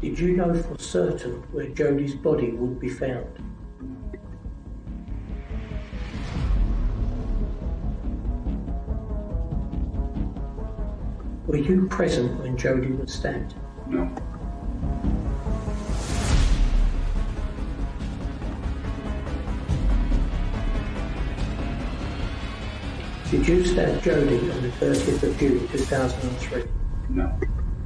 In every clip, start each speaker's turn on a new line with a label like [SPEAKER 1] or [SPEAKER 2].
[SPEAKER 1] Did you know for certain where Jodie's body would be found? Were you present when Jodie was stabbed?
[SPEAKER 2] No.
[SPEAKER 1] Did you stab Jodie on the 30th of June 2003?
[SPEAKER 2] No.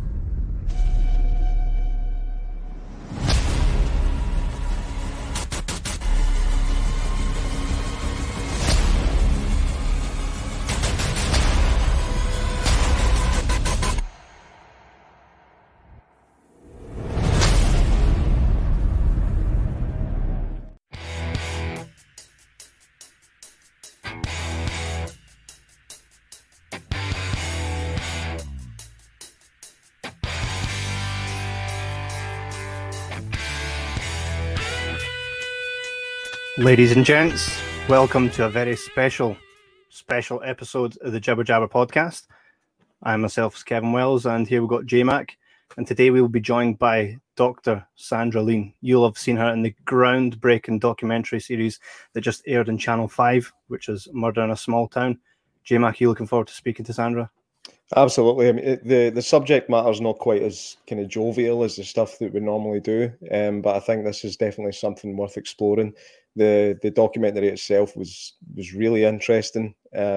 [SPEAKER 3] Ladies and gents, welcome to a very special episode of the Jibber Jabber podcast. I myself is Kevin Wells, and here we've got J-Mac, and today we will be joined by Dr. Sandra Lean. You'll have seen her in the groundbreaking documentary series that just aired on Channel 5, which is Murder in a Small Town. J-Mac, are you looking forward to speaking to Sandra?
[SPEAKER 4] Absolutely. I mean, the subject matter is not quite as kind of jovial as the stuff that we normally do, but I think this is definitely something worth exploring. The documentary itself was really interesting,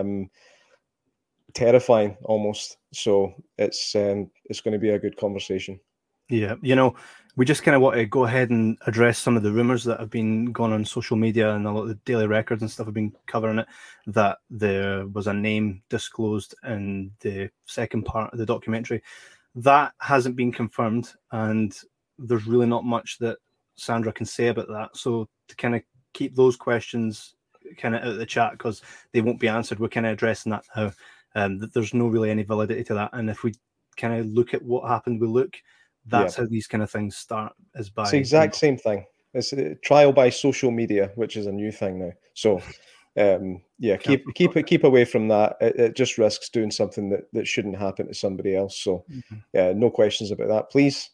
[SPEAKER 4] terrifying almost. So it's going to be a good conversation.
[SPEAKER 3] Yeah, we just kind of want to go ahead and address some of the rumors that have been going on social media, and a lot of the Daily Records and stuff have been covering it, that there was a name disclosed in the second part of the documentary. That hasn't been confirmed, and there's really not much that Sandra can say about that. So to kind of keep those questions kind of out of the chat, because they won't be answered, we're kind of addressing that now. There's no really any validity to that, and if we kind of look at what happened with Luke, that's how these kind of things start, is by...
[SPEAKER 4] It's the exact same thing. It's a trial by social media, which is a new thing now. So, keep away from that. It just risks doing something that shouldn't happen to somebody else. So, no questions about that, please.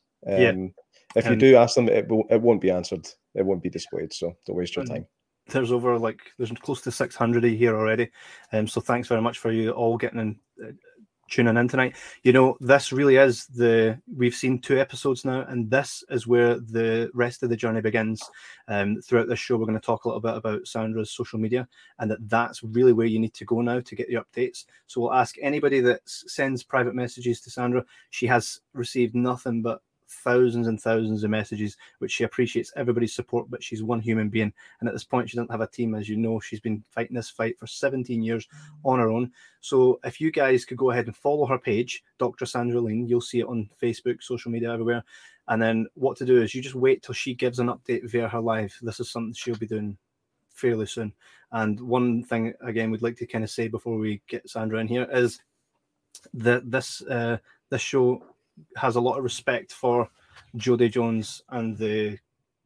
[SPEAKER 4] If you do ask them, it won't be answered. It won't be displayed. So don't waste your time.
[SPEAKER 3] There's there's close to 600 here already. So thanks very much for you all getting in, tuning in tonight. This really is we've seen 2 episodes now, and this is where the rest of the journey begins. Throughout this show, we're going to talk a little bit about Sandra's social media, and that's really where you need to go now to get your updates. So we'll ask anybody that sends private messages to Sandra. She has received nothing but thousands and thousands of messages, which she appreciates everybody's support, but she's one human being, and at this point she doesn't have a team. As you know, she's been fighting this fight for 17 years on her own. So if you guys could go ahead and follow her page, Dr. Sandra Lean, you'll see it on Facebook, social media, everywhere. And then what to do is you just wait till she gives an update via her live. This is something she'll be doing fairly soon. And one thing again we'd like to kind of say before we get Sandra in here is that this show has a lot of respect for Jodie Jones and the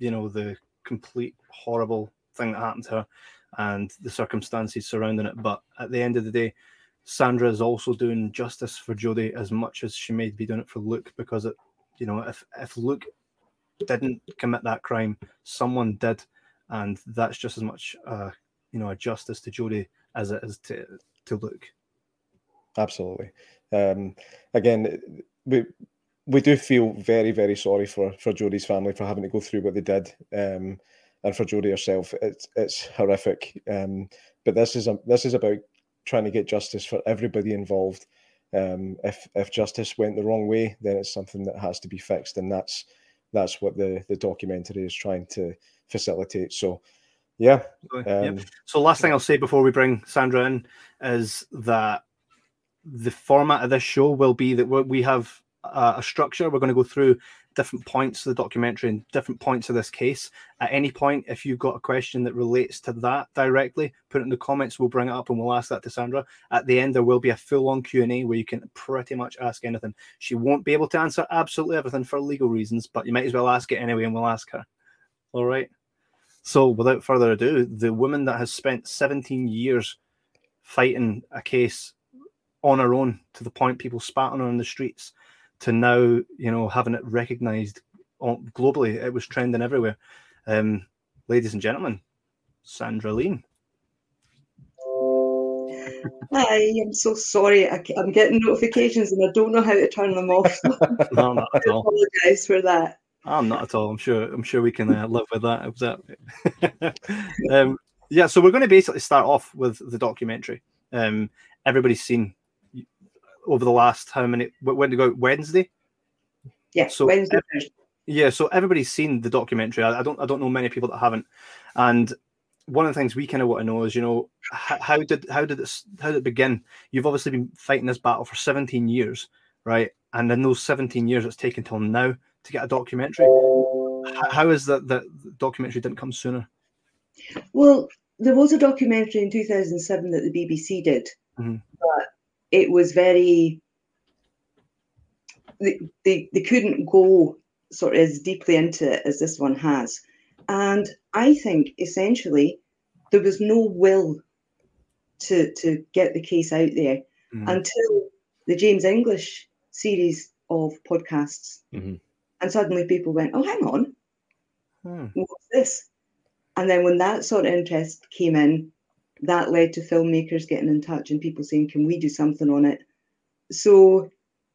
[SPEAKER 3] complete horrible thing that happened to her and the circumstances surrounding it. But at the end of the day, Sandra is also doing justice for Jodie as much as she may be doing it for Luke, because if Luke didn't commit that crime, someone did, and that's just as much a justice to Jodie as it is to Luke.
[SPEAKER 4] Absolutely. Again, we do feel very, very sorry for Jodie's family for having to go through what they did, and for Jodie herself. It's horrific. But this is about trying to get justice for everybody involved. If justice went the wrong way, then it's something that has to be fixed, and that's what the documentary is trying to facilitate. So, yeah.
[SPEAKER 3] So last thing I'll say before we bring Sandra in is that the format of this show will be that we have a structure. We're going to go through different points of the documentary and different points of this case. At any point, if you've got a question that relates to that directly, put it in the comments. We'll bring it up and we'll ask that to Sandra. At the end, there will be a full-on Q&A where you can pretty much ask anything. She won't be able to answer absolutely everything for legal reasons, but you might as well ask it anyway, and we'll ask her. All right? So without further ado, the woman that has spent 17 years fighting a case on her own, to the point people spat on her in the streets, to now, having it recognised globally. It was trending everywhere. Ladies and gentlemen, Sandra Lean.
[SPEAKER 2] Hi, I'm so sorry. I'm getting notifications and I don't know how to turn them off. So
[SPEAKER 3] No, not at
[SPEAKER 2] I
[SPEAKER 3] all.
[SPEAKER 2] apologise for that.
[SPEAKER 3] I'm not at all. I'm sure we can live with that. Yeah, so we're going to basically start off with the documentary. Everybody's seen over the last how many? When did it go? Wednesday.
[SPEAKER 2] Yeah,
[SPEAKER 3] so
[SPEAKER 2] Wednesday.
[SPEAKER 3] Yeah, so everybody's seen the documentary. I don't know many people that haven't. And one of the things we kind of want to know is, how did it begin? You've obviously been fighting this battle for 17 years, right? And in those 17 years, it's taken till now to get a documentary. How is that the documentary didn't come sooner?
[SPEAKER 2] Well, there was a documentary in 2007 that the BBC did, but it was very. They couldn't go sort of as deeply into it as this one has, and I think essentially there was no will to get the case out there until the James English series of podcasts, and suddenly people went, "Oh, hang on, what's this?" And then when that sort of interest came in, that led to filmmakers getting in touch and people saying, "Can we do something on it?" So,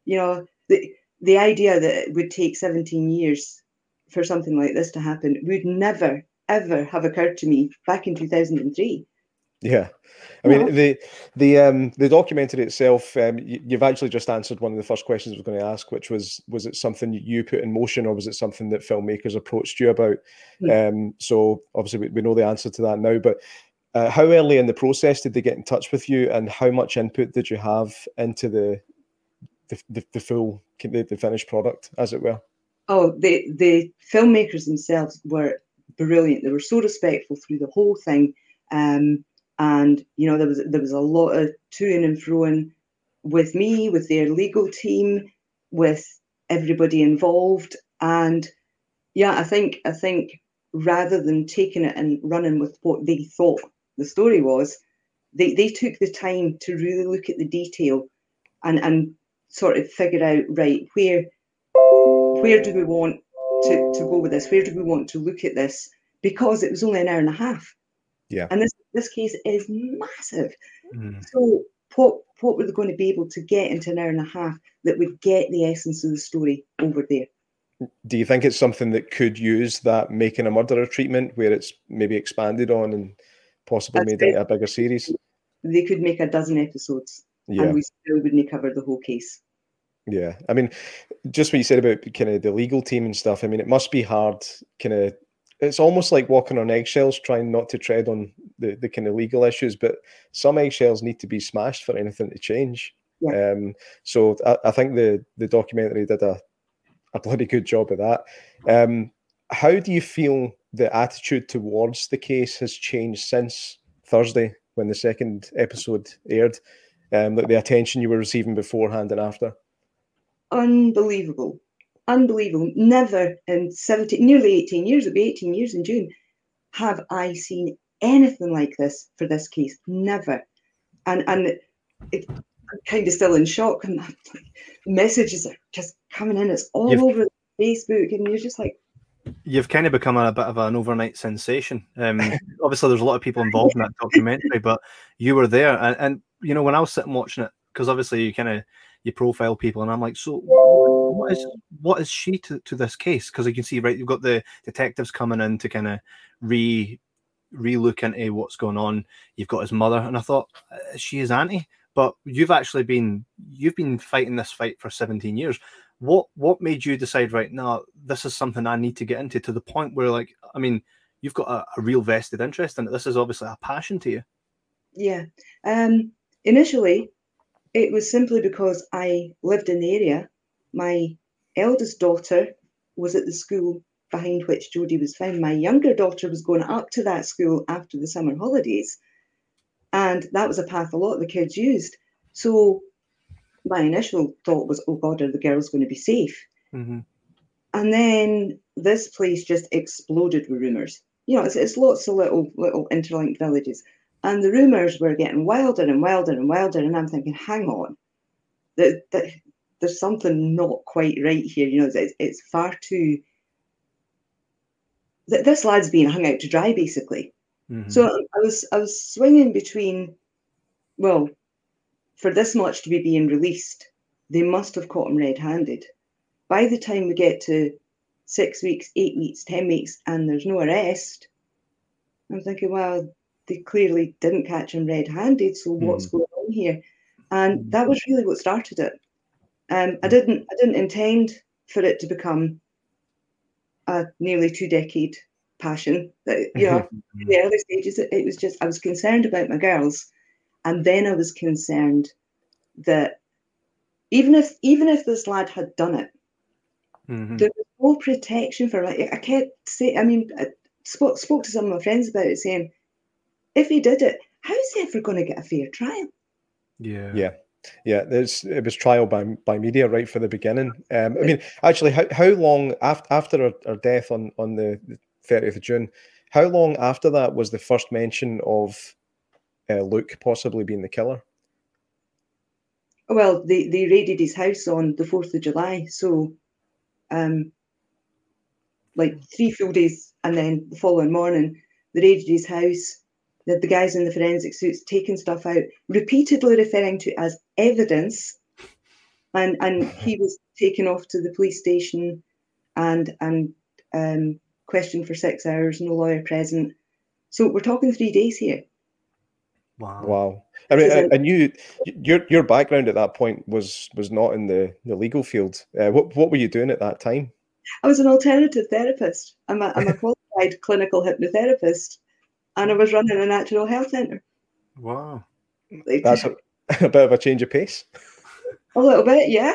[SPEAKER 2] the idea that it would take 17 years for something like this to happen would never, ever have occurred to me back in 2003.
[SPEAKER 4] Yeah. I mean, the documentary itself, you've actually just answered one of the first questions I was going to ask, which was it something you put in motion or was it something that filmmakers approached you about? So obviously we know the answer to that now, but how early in the process did they get in touch with you and how much input did you have into the full, the finished product, as it were?
[SPEAKER 2] Oh, the filmmakers themselves were brilliant. They were so respectful through the whole thing. And there was a lot of to-ing and fro-ing with me, with their legal team, with everybody involved. And yeah, I think rather than taking it and running with what they thought the story was, they took the time to really look at the detail and sort of figure out, right, where do we want to go with this? Where do we want to look at this? Because it was only an hour and a half.
[SPEAKER 4] Yeah.
[SPEAKER 2] And this case is massive. So what were they going to be able to get into an hour and a half that would get the essence of the story over there?
[SPEAKER 4] Do you think it's something that could use that Making a Murderer treatment where it's maybe expanded on and possibly made into a bigger series?
[SPEAKER 2] They could make a dozen episodes and we still wouldn't cover the whole case.
[SPEAKER 4] Yeah. I mean, just what you said about kind of the legal team and stuff, I mean, it must be hard it's almost like walking on eggshells, trying not to tread on the kind of legal issues, but some eggshells need to be smashed for anything to change.
[SPEAKER 2] Yeah.
[SPEAKER 4] So I think the documentary did a bloody good job of that. How do you feel the attitude towards the case has changed since Thursday when the second episode aired? Like the attention you were receiving beforehand and after?
[SPEAKER 2] Unbelievable. Never in nearly 18 years, it'll be 18 years in June, have I seen anything like this for this case. Never. And I'm kind of still in shock, and messages are just coming in. It's all over Facebook, and you're just like,
[SPEAKER 3] you've kind of become a bit of an overnight sensation. Obviously there's a lot of people involved in that documentary, but you were there, and when I was sitting watching it, because obviously you profile people, and I'm like, so what is she to this case? Because you can see, right, you've got the detectives coming in to kind of re-look into what's going on. You've got his mother, and I thought, she is Auntie, but you've been fighting this fight for 17 years. What made you decide, right, now this is something I need to get into, to the point where, like, I mean, you've got a real vested interest in it. This is obviously a passion to you.
[SPEAKER 2] Yeah. Initially, it was simply because I lived in the area. My eldest daughter was at the school behind which Jodie was found. My younger daughter was going up to that school after the summer holidays. And that was a path a lot of the kids used. So my initial thought was, oh God, are the girls going to be safe?
[SPEAKER 3] Mm-hmm.
[SPEAKER 2] And then this place just exploded with rumours. It's lots of little interlinked villages. And the rumours were getting wilder and wilder and wilder. And I'm thinking, hang on, there's something not quite right here. It's far too this lad's being hung out to dry, basically.
[SPEAKER 3] Mhm.
[SPEAKER 2] So I was swinging between, well, for this much to be being released, they must have caught him red-handed. By the time we get to 6 weeks, 8 weeks, 10 weeks, and there's no arrest, I'm thinking, well, they clearly didn't catch him red-handed, so what's going on here? And that was really what started it. I didn't intend for it to become a nearly 2-decade passion. That, you know, in the early stages, it was just, I was concerned about my girls, and then I was concerned that even if this lad had done it, there was no protection for him. I can't say. I mean, I spoke to some of my friends about it, saying, if he did it, how is he ever going to get a fair trial?
[SPEAKER 3] Yeah.
[SPEAKER 4] It was trial by media right from the beginning. I mean, actually, how long after her death on the 30th of June? How long after that was the first mention of Luke possibly being the killer?
[SPEAKER 2] Well, they raided his house on the 4th of July, so like 3 full days, and then the following morning they raided his house. The guys in the forensic suits taking stuff out, repeatedly referring to it as evidence, and he was taken off to the police station and questioned for 6 hours, no lawyer present. So we're talking 3 days here.
[SPEAKER 4] Wow. I mean, and your background at that point was not in the legal field. What were you doing at that time?
[SPEAKER 2] I was an alternative therapist. I'm a qualified clinical hypnotherapist, and I was running a natural health centre.
[SPEAKER 3] Wow.
[SPEAKER 4] That's a bit of a change of pace.
[SPEAKER 2] A little bit, yeah.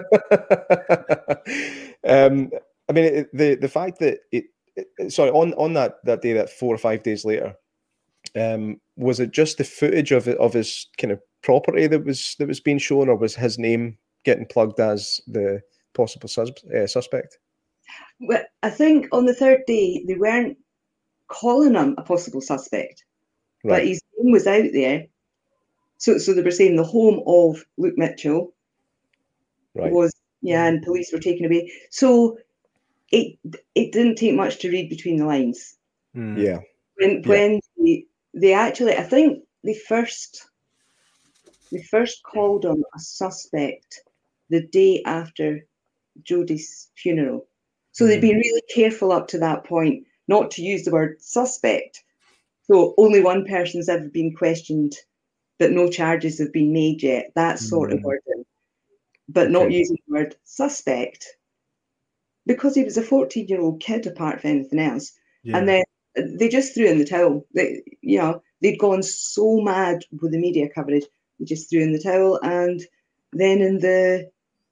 [SPEAKER 4] I mean, the fact that on that day, that 4 or 5 days later, was it just the footage of his kind of property that was being shown, or was his name getting plugged as the possible suspect?
[SPEAKER 2] Well, I think on the 3rd day they weren't calling him a possible suspect,
[SPEAKER 4] right.
[SPEAKER 2] But his name was out there. So they were saying the home of Luke Mitchell was, and police were taken away. So it didn't take much to read between the lines.
[SPEAKER 4] Yeah.
[SPEAKER 2] When they actually, I think they first called him a suspect the day after Jodie's funeral. So they'd been really careful up to that point not to use the word suspect. So only one person's ever been questioned, but no charges have been made yet. That sort of wording. But not using the word suspect, because he was a 14-year-old kid apart from anything else. Yeah. And then they just threw in the towel. They'd gone so mad with the media coverage, they just threw in the towel. And then in the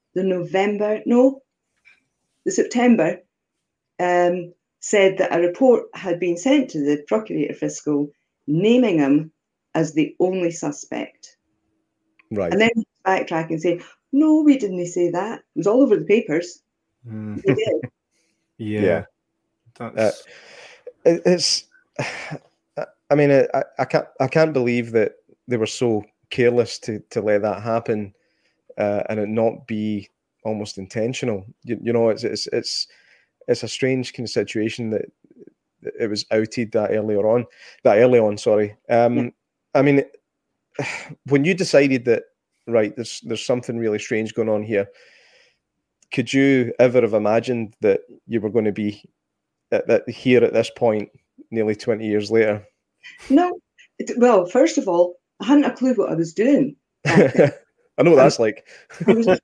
[SPEAKER 2] September, said that a report had been sent to the Procurator Fiscal naming him as the only suspect.
[SPEAKER 4] Right.
[SPEAKER 2] And then backtrack and say, no, we didn't say that. It was all over the papers. They did.
[SPEAKER 3] Yeah.
[SPEAKER 4] It's. I mean, I can't believe that they were so careless to let that happen, and it not be almost intentional. You know, it's a strange kind of situation that it was outed that early on. Sorry. I mean, when you decided that, right, there's something really strange going on here, could you ever have imagined that you were going to be here at this point nearly 20 years later?
[SPEAKER 2] No. Well, first of all, I hadn't a clue what I was doing.
[SPEAKER 4] I know what that's like.
[SPEAKER 2] I was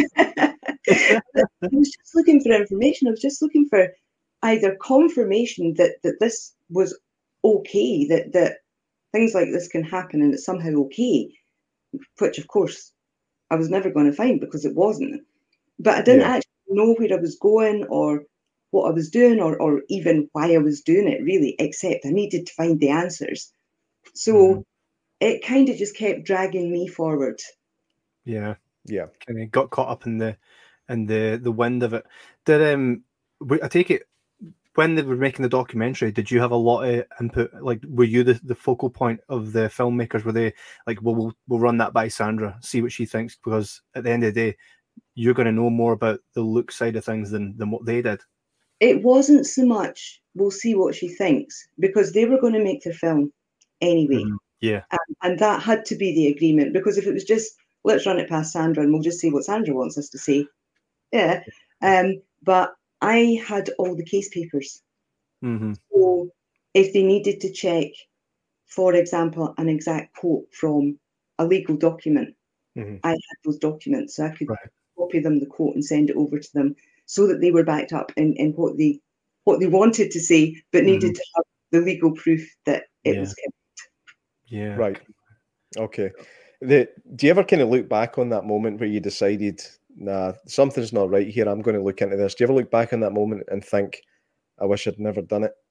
[SPEAKER 2] just looking for information. I was just looking for either confirmation that this was okay, that things like this can happen and it's somehow okay, which of course I was never going to find because it wasn't. But I didn't actually know where I was going or what I was doing or even why I was doing it, really, except I needed to find the answers. So it kind of just kept dragging me forward.
[SPEAKER 3] Yeah. And he got caught up in the wind of it. Did I take it when they were making the documentary? Did you have a lot of input? Like, were you the focal point of the filmmakers? Were they like, well, we'll run that by Sandra, see what she thinks, because at the end of the day, you're going to know more about the Luke side of things than what they did.
[SPEAKER 2] it wasn't so much, we'll see what she thinks, because they were going to make their film anyway.
[SPEAKER 3] Yeah.
[SPEAKER 2] And that had to be the agreement, because if it was just, let's run it past Sandra and we'll just see what Sandra wants us to see. Yeah. But I had all the case papers. So if they needed to check, for example, an exact quote from a legal document, I had those documents, so I could copy them the quote and send it over to them, so that they were backed up in what they wanted to say, but needed to have the legal proof that it was kept.
[SPEAKER 3] Yeah.
[SPEAKER 4] Right. Okay. Do you ever kind of look back on that moment where you decided, nah, something's not right here, I'm going to look into this? Do you ever look back on that moment and think, I wish I'd never done it?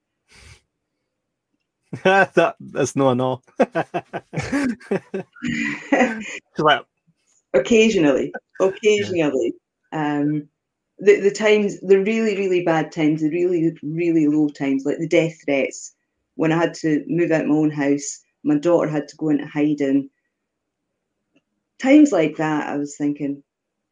[SPEAKER 3] That's no, no.
[SPEAKER 2] Occasionally. The times, the really, really bad times, the really, really low times, like the death threats, when I had to move out my own house, my daughter had to go into hiding. Times like that, I was thinking,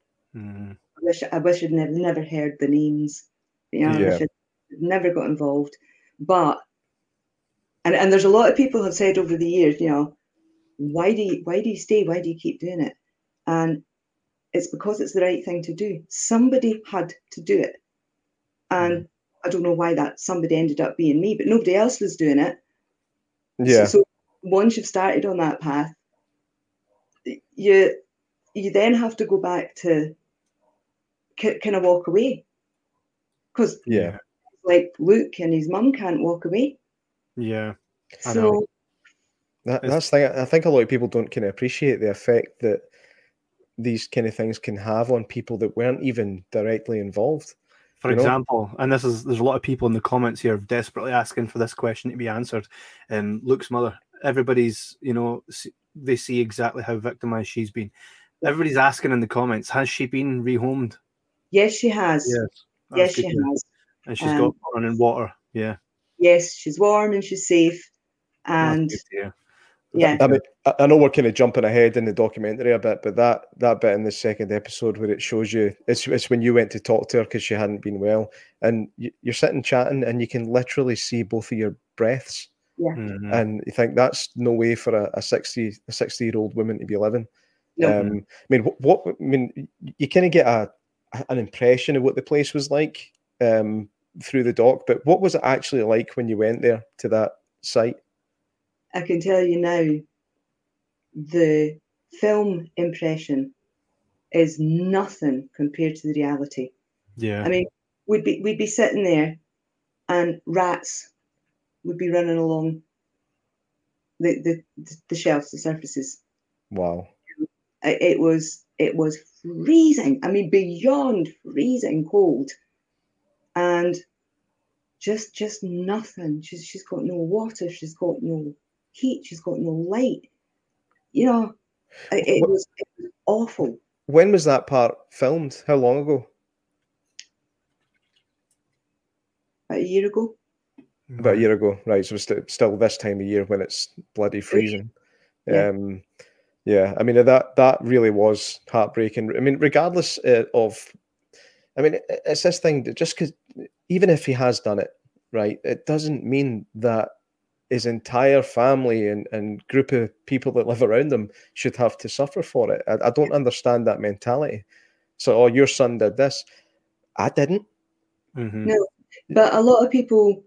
[SPEAKER 2] I wish I'd never heard the names. I wish I'd never got involved. But and there's a lot of people have said over the years, why do you stay? Why do you keep doing it? And it's because it's the right thing to do. Somebody had to do it. And I don't know why that somebody ended up being me, but nobody else was doing it.
[SPEAKER 4] Yeah.
[SPEAKER 2] So once you've started on that path, you then have to go back to kind of walk away. Because like Luke and his mum can't walk away.
[SPEAKER 3] Yeah.
[SPEAKER 2] So
[SPEAKER 4] that's the thing. I think a lot of people don't kind of appreciate the effect that these kind of things can have on people that weren't even directly involved.
[SPEAKER 3] For example, and there's a lot of people in the comments here desperately asking for this question to be answered. Luke's mother, everybody's, they see exactly how victimized she's been. Everybody's asking in the comments, has she been rehomed?
[SPEAKER 2] Yes, she has. Yes, she has.
[SPEAKER 3] And she's got running water. Yeah.
[SPEAKER 2] Yes, she's warm and she's safe. And
[SPEAKER 4] I mean, I know we're kind of jumping ahead in the documentary a bit, but that bit in the second episode where it shows you, it's when you went to talk to her because she hadn't been well, and you're sitting chatting and you can literally see both of your breaths.
[SPEAKER 2] Yeah.
[SPEAKER 4] And you think that's no way for a 60-year-old woman to be living.
[SPEAKER 2] No.
[SPEAKER 4] I mean, you kind of get an impression of what the place was like through the doc, but what was it actually like when you went there to that site?
[SPEAKER 2] I can tell you now, the film impression is nothing compared to the reality.
[SPEAKER 3] Yeah.
[SPEAKER 2] I mean, we'd be sitting there and rats would be running along the shelves, the surfaces.
[SPEAKER 4] Wow.
[SPEAKER 2] It was freezing. I mean, beyond freezing cold. And just nothing. She's got no water, she's got no heat, she's got no light. It was awful.
[SPEAKER 4] When was that part filmed? How long ago?
[SPEAKER 2] About a year ago.
[SPEAKER 4] About a year ago, right? So it's still this time of year when it's bloody freezing.
[SPEAKER 2] Yeah.
[SPEAKER 4] I mean, that really was heartbreaking. I mean, regardless of, I mean, it's this thing that just because, even if he has done it, right, it doesn't mean that his entire family and group of people that live around him should have to suffer for it. I don't understand that mentality. So, your son did this. I didn't.
[SPEAKER 2] No, but a lot of people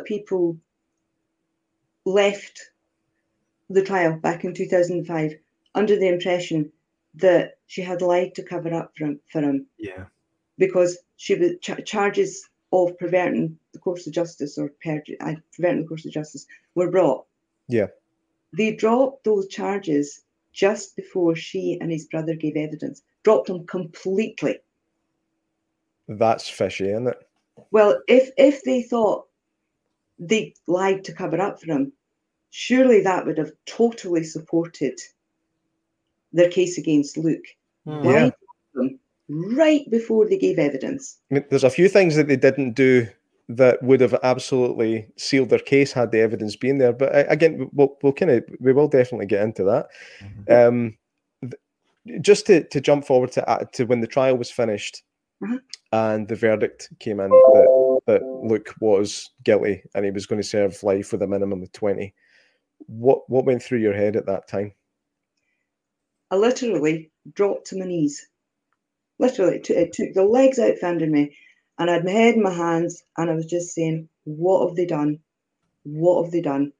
[SPEAKER 2] left the trial back in 2005 under the impression that she had lied to cover up for him.
[SPEAKER 3] Yeah.
[SPEAKER 2] Because she was charges of perverting the course of justice or perverting the course of justice were brought.
[SPEAKER 4] Yeah.
[SPEAKER 2] They dropped those charges just before she and his brother gave evidence. Dropped them completely.
[SPEAKER 4] That's fishy, isn't it?
[SPEAKER 2] Well, if they thought they lied to cover up for him, surely that would have totally supported their case against Luke. Why drop them right before they gave evidence?
[SPEAKER 4] I mean, there's a few things that they didn't do that would have absolutely sealed their case had the evidence been there. But again, we will definitely get into that. Just to jump forward to when the trial was finished, and the verdict came in that Luke was guilty and he was going to serve life with a minimum of 20. What went through your head at that time?
[SPEAKER 2] I literally dropped to my knees. Literally, it took the legs out from under me, and I had my head in my hands, and I was just saying, "What have they done? What have they done?"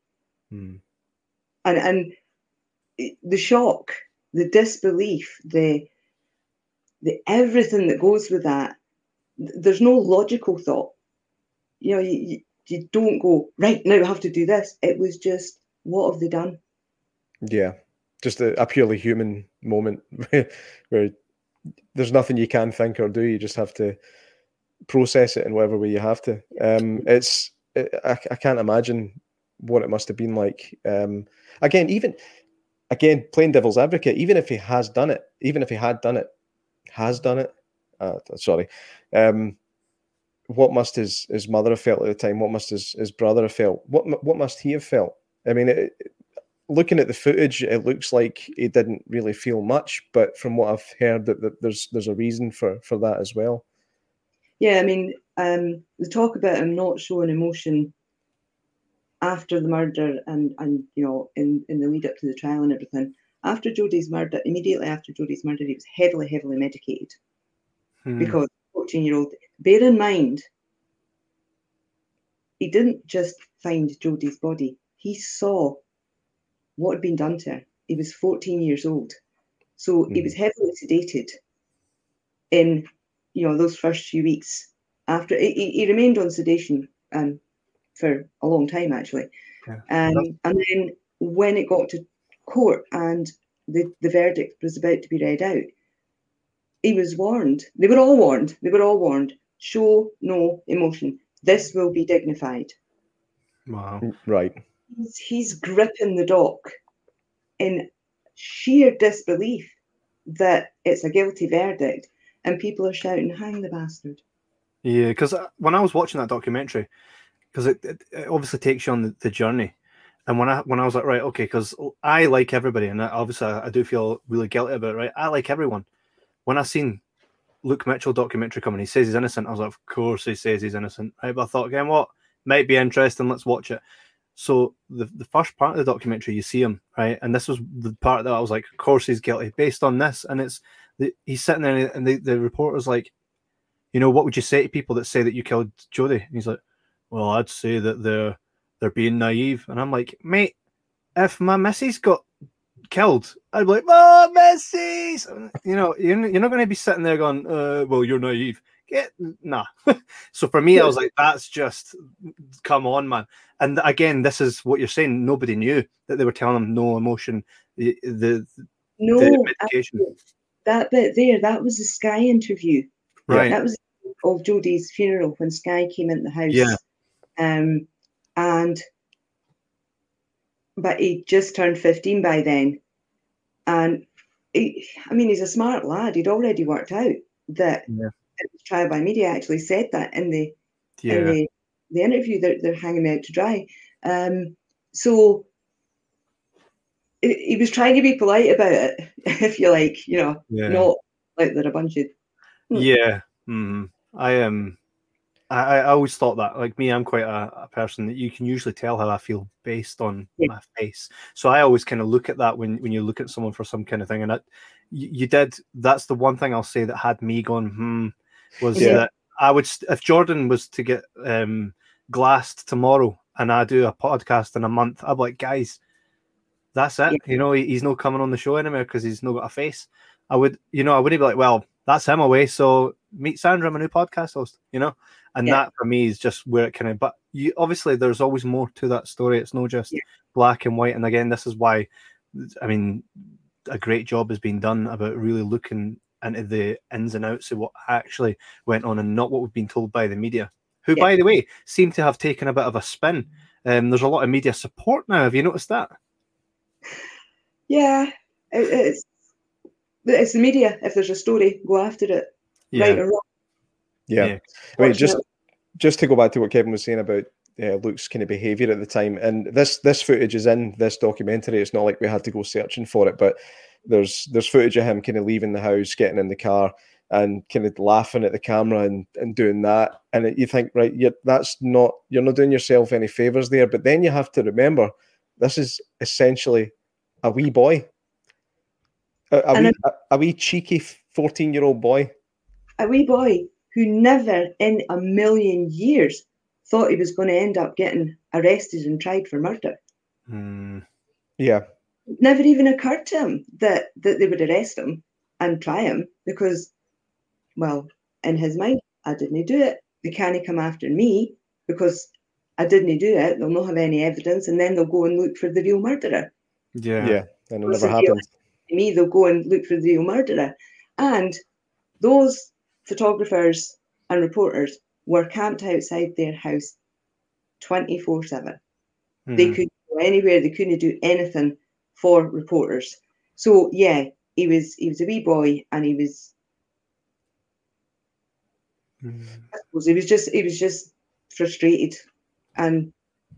[SPEAKER 2] And the shock, the disbelief, the everything that goes with that. There's no logical thought. You know, you don't go, right, now I have to do this. It was just, what have they done?
[SPEAKER 4] Yeah, just a purely human moment where there's nothing you can think or do. You just have to process it in whatever way you have to. I can't imagine what it must have been like. Again, playing devil's advocate, even if he had done it, what must his mother have felt at the time? What must his brother have felt? What must he have felt? I mean, looking at the footage, it looks like he didn't really feel much, but from what I've heard, that there's a reason for that as well.
[SPEAKER 2] Yeah, I mean, the talk about him not showing emotion after the murder and you know, in the lead up to the trial and everything. Immediately after Jodie's murder, he was heavily medicated because 14-year-old. Bear in mind, he didn't just find Jodie's body. He saw what had been done to her. He was 14 years old. So he was heavily sedated in, you know, those first few weeks. After he remained on sedation for a long time, actually.
[SPEAKER 3] Yeah.
[SPEAKER 2] And then when it got to court and the verdict was about to be read out, he was warned. They were all warned. Show no emotion. This will be dignified.
[SPEAKER 3] Wow.
[SPEAKER 4] Right.
[SPEAKER 2] He's gripping the dock in sheer disbelief that it's a guilty verdict, and people are shouting, "Hang the bastard!"
[SPEAKER 3] Yeah, because when I was watching that documentary, because it obviously takes you on the journey, and when I was like, right, okay, because I like everybody, and obviously I do feel really guilty about it, right? I like everyone. When I seen Luke Mitchell documentary coming, he says he's innocent. I was like, of course he says he's innocent, right? But I thought, again, what might be interesting? Let's watch it. So the first part of the documentary, you see him, right? And this was the part that I was like, of course he's guilty based on this. And he's sitting there, and the reporter's like, you know, what would you say to people that say that you killed Jodie? And he's like, well, I'd say that they're being naive. And I'm like, mate, if my missus got killed, I'd be like, oh, missus! You know, you're not going to be sitting there going, well, you're naive. Nah. So for me, I was like, that's just, come on, man. And again, this is what you're saying. Nobody knew that they were telling him no emotion. The medication.
[SPEAKER 2] That bit there, that was the Sky interview.
[SPEAKER 3] Right.
[SPEAKER 2] That was of Jodie's funeral when Sky came into the house.
[SPEAKER 3] Yeah.
[SPEAKER 2] But he just turned 15 by then. And he's a smart lad. He'd already worked out that Trial by Media actually said that in the interview. They're hanging me out to dry. So he was trying to be polite about it, if you like, you know, not like they're a bunch of.
[SPEAKER 3] Yeah. I always thought that, like me, I'm quite a person that you can usually tell how I feel based on my face. So I always kind of look at that when you look at someone for some kind of thing. And you did. That's the one thing I'll say that had me going, was that I would, if Jordan was to get glassed tomorrow and I do a podcast in a month, I'd be like, guys, that's it. You know, he's not coming on the show anymore because he's not got a face. I wouldn't be like, well, that's him away. So meet Sandra, I'm a new podcast host, you know? And that for me is just where it kind of, but obviously there's always more to that story. It's not just black and white. And again, this is why, I mean, a great job has been done about really looking into the ins and outs of what actually went on and not what we've been told by the media, who, by the way, seem to have taken a bit of a spin. There's a lot of media support now. Have you noticed that?
[SPEAKER 2] Yeah, it's the media. If there's a story, go after it. Right or wrong.
[SPEAKER 4] Yeah. I mean, just to go back to what Kevin was saying about Luke's kind of behaviour at the time, and this footage is in this documentary. It's not like we had to go searching for it, but there's footage of him kind of leaving the house, getting in the car, and kind of laughing at the camera and doing that. And you think, right, you're not doing yourself any favors there. But then you have to remember, this is essentially a wee boy, a wee cheeky 14-year-old boy.
[SPEAKER 2] A wee boy who never in a million years thought he was going to end up getting arrested and tried for murder.
[SPEAKER 4] Yeah.
[SPEAKER 2] Never even occurred to him that they would arrest him and try him because, well, in his mind, I didn't do it. They can't come after me because I didn't do it. They'll not have any evidence, and then they'll go and look for the real murderer.
[SPEAKER 4] Yeah, and it never happened.
[SPEAKER 2] Me, they'll go and look for the real murderer. And those photographers and reporters were camped outside their house 24/7. They couldn't go anywhere. They couldn't do anything for reporters. So yeah, he was a wee boy, and he was. I suppose he was just frustrated, and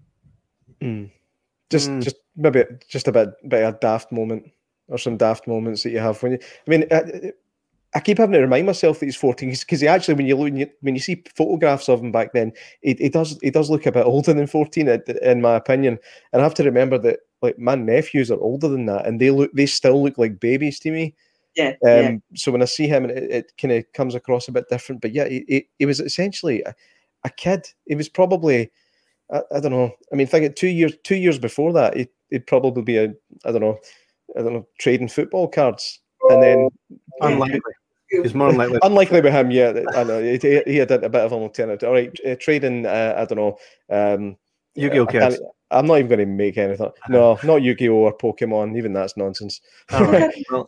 [SPEAKER 4] just maybe just a bit of a daft moment, or some daft moments that you have when you. I mean, I keep having to remind myself that he's 14 because he actually, when you see photographs of him back then, he does look a bit older than 14 in my opinion. And I have to remember that like my nephews are older than that, and they still look like babies to me.
[SPEAKER 2] Yeah.
[SPEAKER 4] So when I see him, it kind of comes across a bit different. But yeah, he was essentially a kid. He was probably, I don't know. I mean, think 2 years before that, he'd probably be I don't know, trading football cards, and then
[SPEAKER 3] unlikely. He's more unlikely.
[SPEAKER 4] Unlikely with him, yeah. I know he had a bit of an alternative. All right, trading. I don't know.
[SPEAKER 3] Yu-Gi-Oh cards.
[SPEAKER 4] I'm not even going to make anything. No, not Yu-Gi-Oh or Pokemon. Even that's nonsense.
[SPEAKER 3] Right.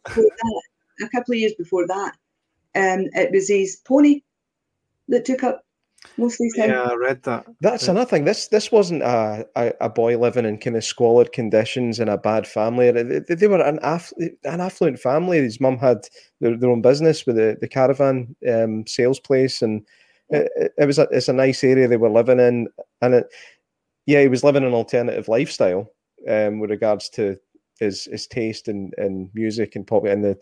[SPEAKER 2] A couple of years before that, it was his pony that took up most of his time.
[SPEAKER 3] Yeah, I read that.
[SPEAKER 4] That's another thing. This wasn't a boy living in kind of squalid conditions in a bad family. They were an affluent family. His mum had their own business with the caravan sales place, and it's a nice area they were living in. And he was living an alternative lifestyle with regards to his taste in music and pop. And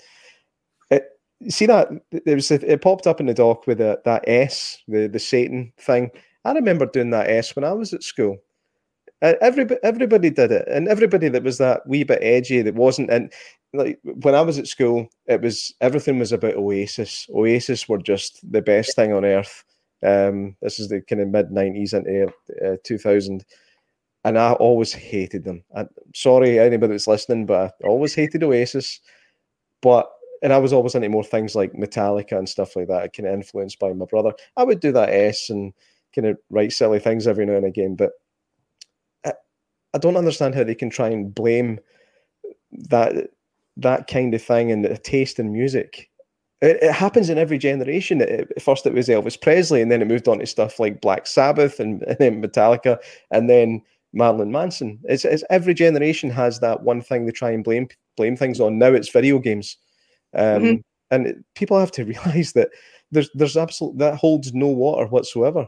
[SPEAKER 4] see that it popped up in the doc with that S, the Satan thing. I remember doing that S when I was at school. Everybody did it, and everybody that was that wee bit edgy that wasn't. And like when I was at school, everything was about Oasis. Oasis were just the best thing on earth. This is the kind of mid-90s into 2000, and I always hated them. I'm sorry anybody that's listening, but I always hated Oasis. And I was always into more things like Metallica and stuff like that, kind of influenced by my brother. I would do that S and kind of write silly things every now and again, but I don't understand how they can try and blame that kind of thing and the taste in music. It happens in every generation. First it was Elvis Presley, and then it moved on to stuff like Black Sabbath and then Metallica, and then Marilyn Manson. It's every generation has that one thing they try and blame things on. Now it's video games. And people have to realize that there's absolute that holds no water whatsoever.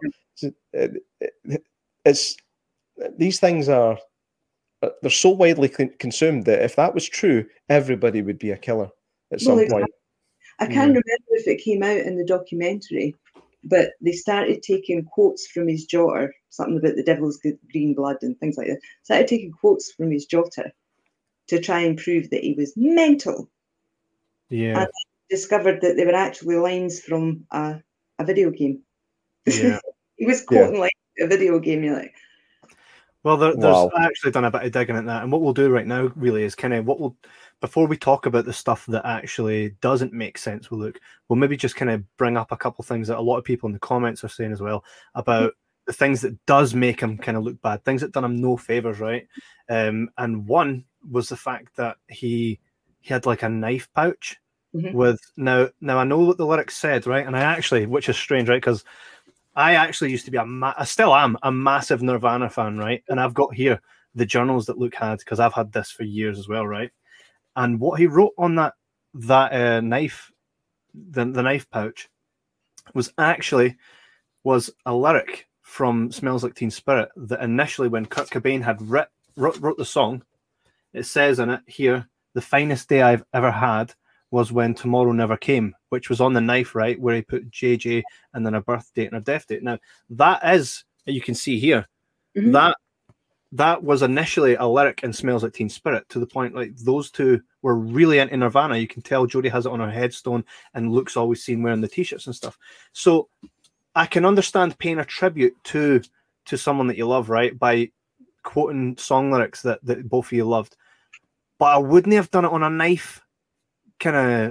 [SPEAKER 4] It's these things are they're so widely consumed that if that was true, everybody would be a killer at some point.
[SPEAKER 2] I can't remember if it came out in the documentary, but they started taking quotes from his daughter, something about the devil's green blood and things like that. Started taking quotes from his daughter to try and prove that he was mental.
[SPEAKER 3] Yeah.
[SPEAKER 2] And discovered that they were actually lines from a video game.
[SPEAKER 3] Yeah.
[SPEAKER 2] He was quoting like a video game. You're like,
[SPEAKER 3] well, there's actually done a bit of digging at that, and what we'll do right now really is kind of before we talk about the stuff that actually doesn't make sense. We'll maybe just kind of bring up a couple of things that a lot of people in the comments are saying as well about the things that does make him kind of look bad, things that done him no favors, right? And one was the fact that he had like a knife pouch with now I know what the lyrics said, right? And I actually, which is strange, right? Because I actually used to be I still am a massive Nirvana fan, right? And I've got here the journals that Luke had, because I've had this for years as well, right? And what he wrote on that knife, the knife pouch, was a lyric from Smells Like Teen Spirit that initially, when Kurt Cobain had wrote the song, it says in it here, "The finest day I've ever had was when Tomorrow Never Came, which was on the knife, right, where he put JJ and then a birth date and a death date. Now, that is, you can see here, that was initially a lyric in Smells Like Teen Spirit, to the point like those two were really into Nirvana. You can tell Jodie has it on her headstone and Luke's always seen wearing the t-shirts and stuff. So I can understand paying a tribute to someone that you love, right, by quoting song lyrics that both of you loved. But I wouldn't have done it on a knife, pouch,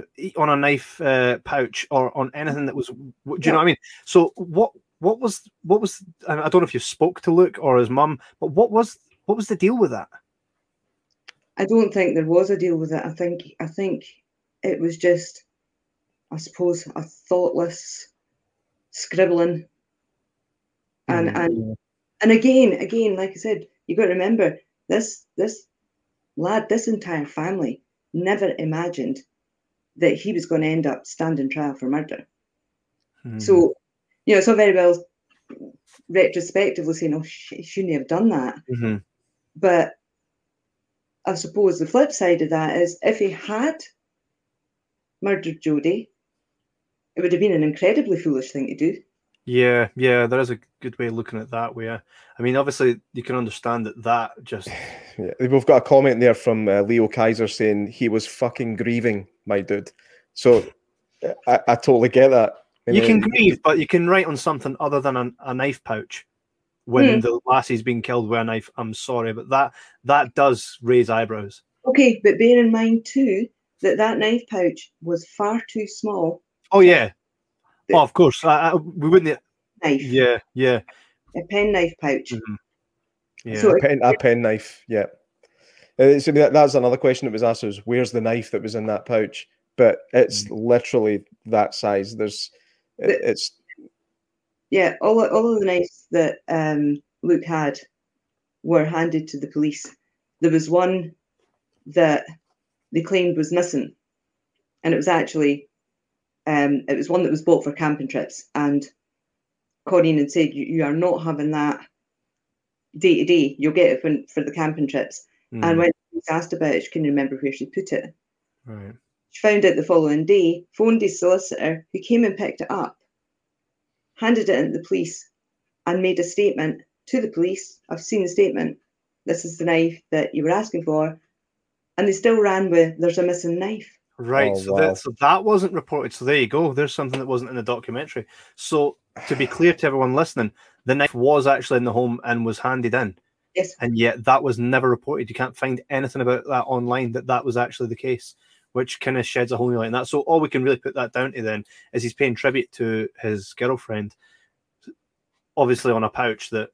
[SPEAKER 3] or on anything that was. Do you know what I mean? So what was? I don't know if you spoke to Luke or his mum, but what was the deal with that?
[SPEAKER 2] I don't think there was a deal with it. I think it was just, I suppose, a thoughtless scribbling, and again, like I said, you got to remember this lad, this entire family never imagined that he was going to end up standing trial for murder. So, it's not very well retrospectively saying, "Oh, he shouldn't have done that." But I suppose the flip side of that is, if he had murdered Jodie, it would have been an incredibly foolish thing to do.
[SPEAKER 3] Yeah, there is a good way of looking at that way. I mean, obviously, you can understand that just...
[SPEAKER 4] Yeah, we've got a comment there from Leo Kaiser saying he was fucking grieving, my dude. So I totally get that.
[SPEAKER 3] You can grieve, but you can write on something other than a knife pouch when the lassie's being killed with a knife. I'm sorry, but that does raise eyebrows.
[SPEAKER 2] Okay, but bear in mind too that knife pouch was far too small.
[SPEAKER 3] Oh yeah. Oh, of course. We wouldn't.
[SPEAKER 2] Knife.
[SPEAKER 3] Yeah.
[SPEAKER 2] A pen knife pouch.
[SPEAKER 3] Yeah.
[SPEAKER 4] So a pen knife. Yeah. So that's another question that was asked: was where's the knife that was in that pouch? But it's literally that size.
[SPEAKER 2] All of the knives that Luke had were handed to the police. There was one that they claimed was missing, and it was actually. It was one that was bought for camping trips, and Corinne had said, you are not having that day to day. You'll get it for the camping trips. And when she was asked about it, she couldn't remember where she put it.
[SPEAKER 3] Right.
[SPEAKER 2] She found out the following day, phoned his solicitor, who came and picked it up, handed it in to the police, and made a statement to the police. I've seen the statement. This is the knife that you were asking for. And they still ran with, there's a missing knife.
[SPEAKER 3] Right,
[SPEAKER 4] Oh,
[SPEAKER 3] so
[SPEAKER 4] wow.
[SPEAKER 3] that wasn't reported. So there you go. There's something that wasn't in the documentary. So to be clear to everyone listening, the knife was actually in the home and was handed in.
[SPEAKER 2] Yes.
[SPEAKER 3] And yet that was never reported. You can't find anything about that online that was actually the case, which kind of sheds a whole new light on that. So all we can really put that down to then is he's paying tribute to his girlfriend, obviously on a pouch that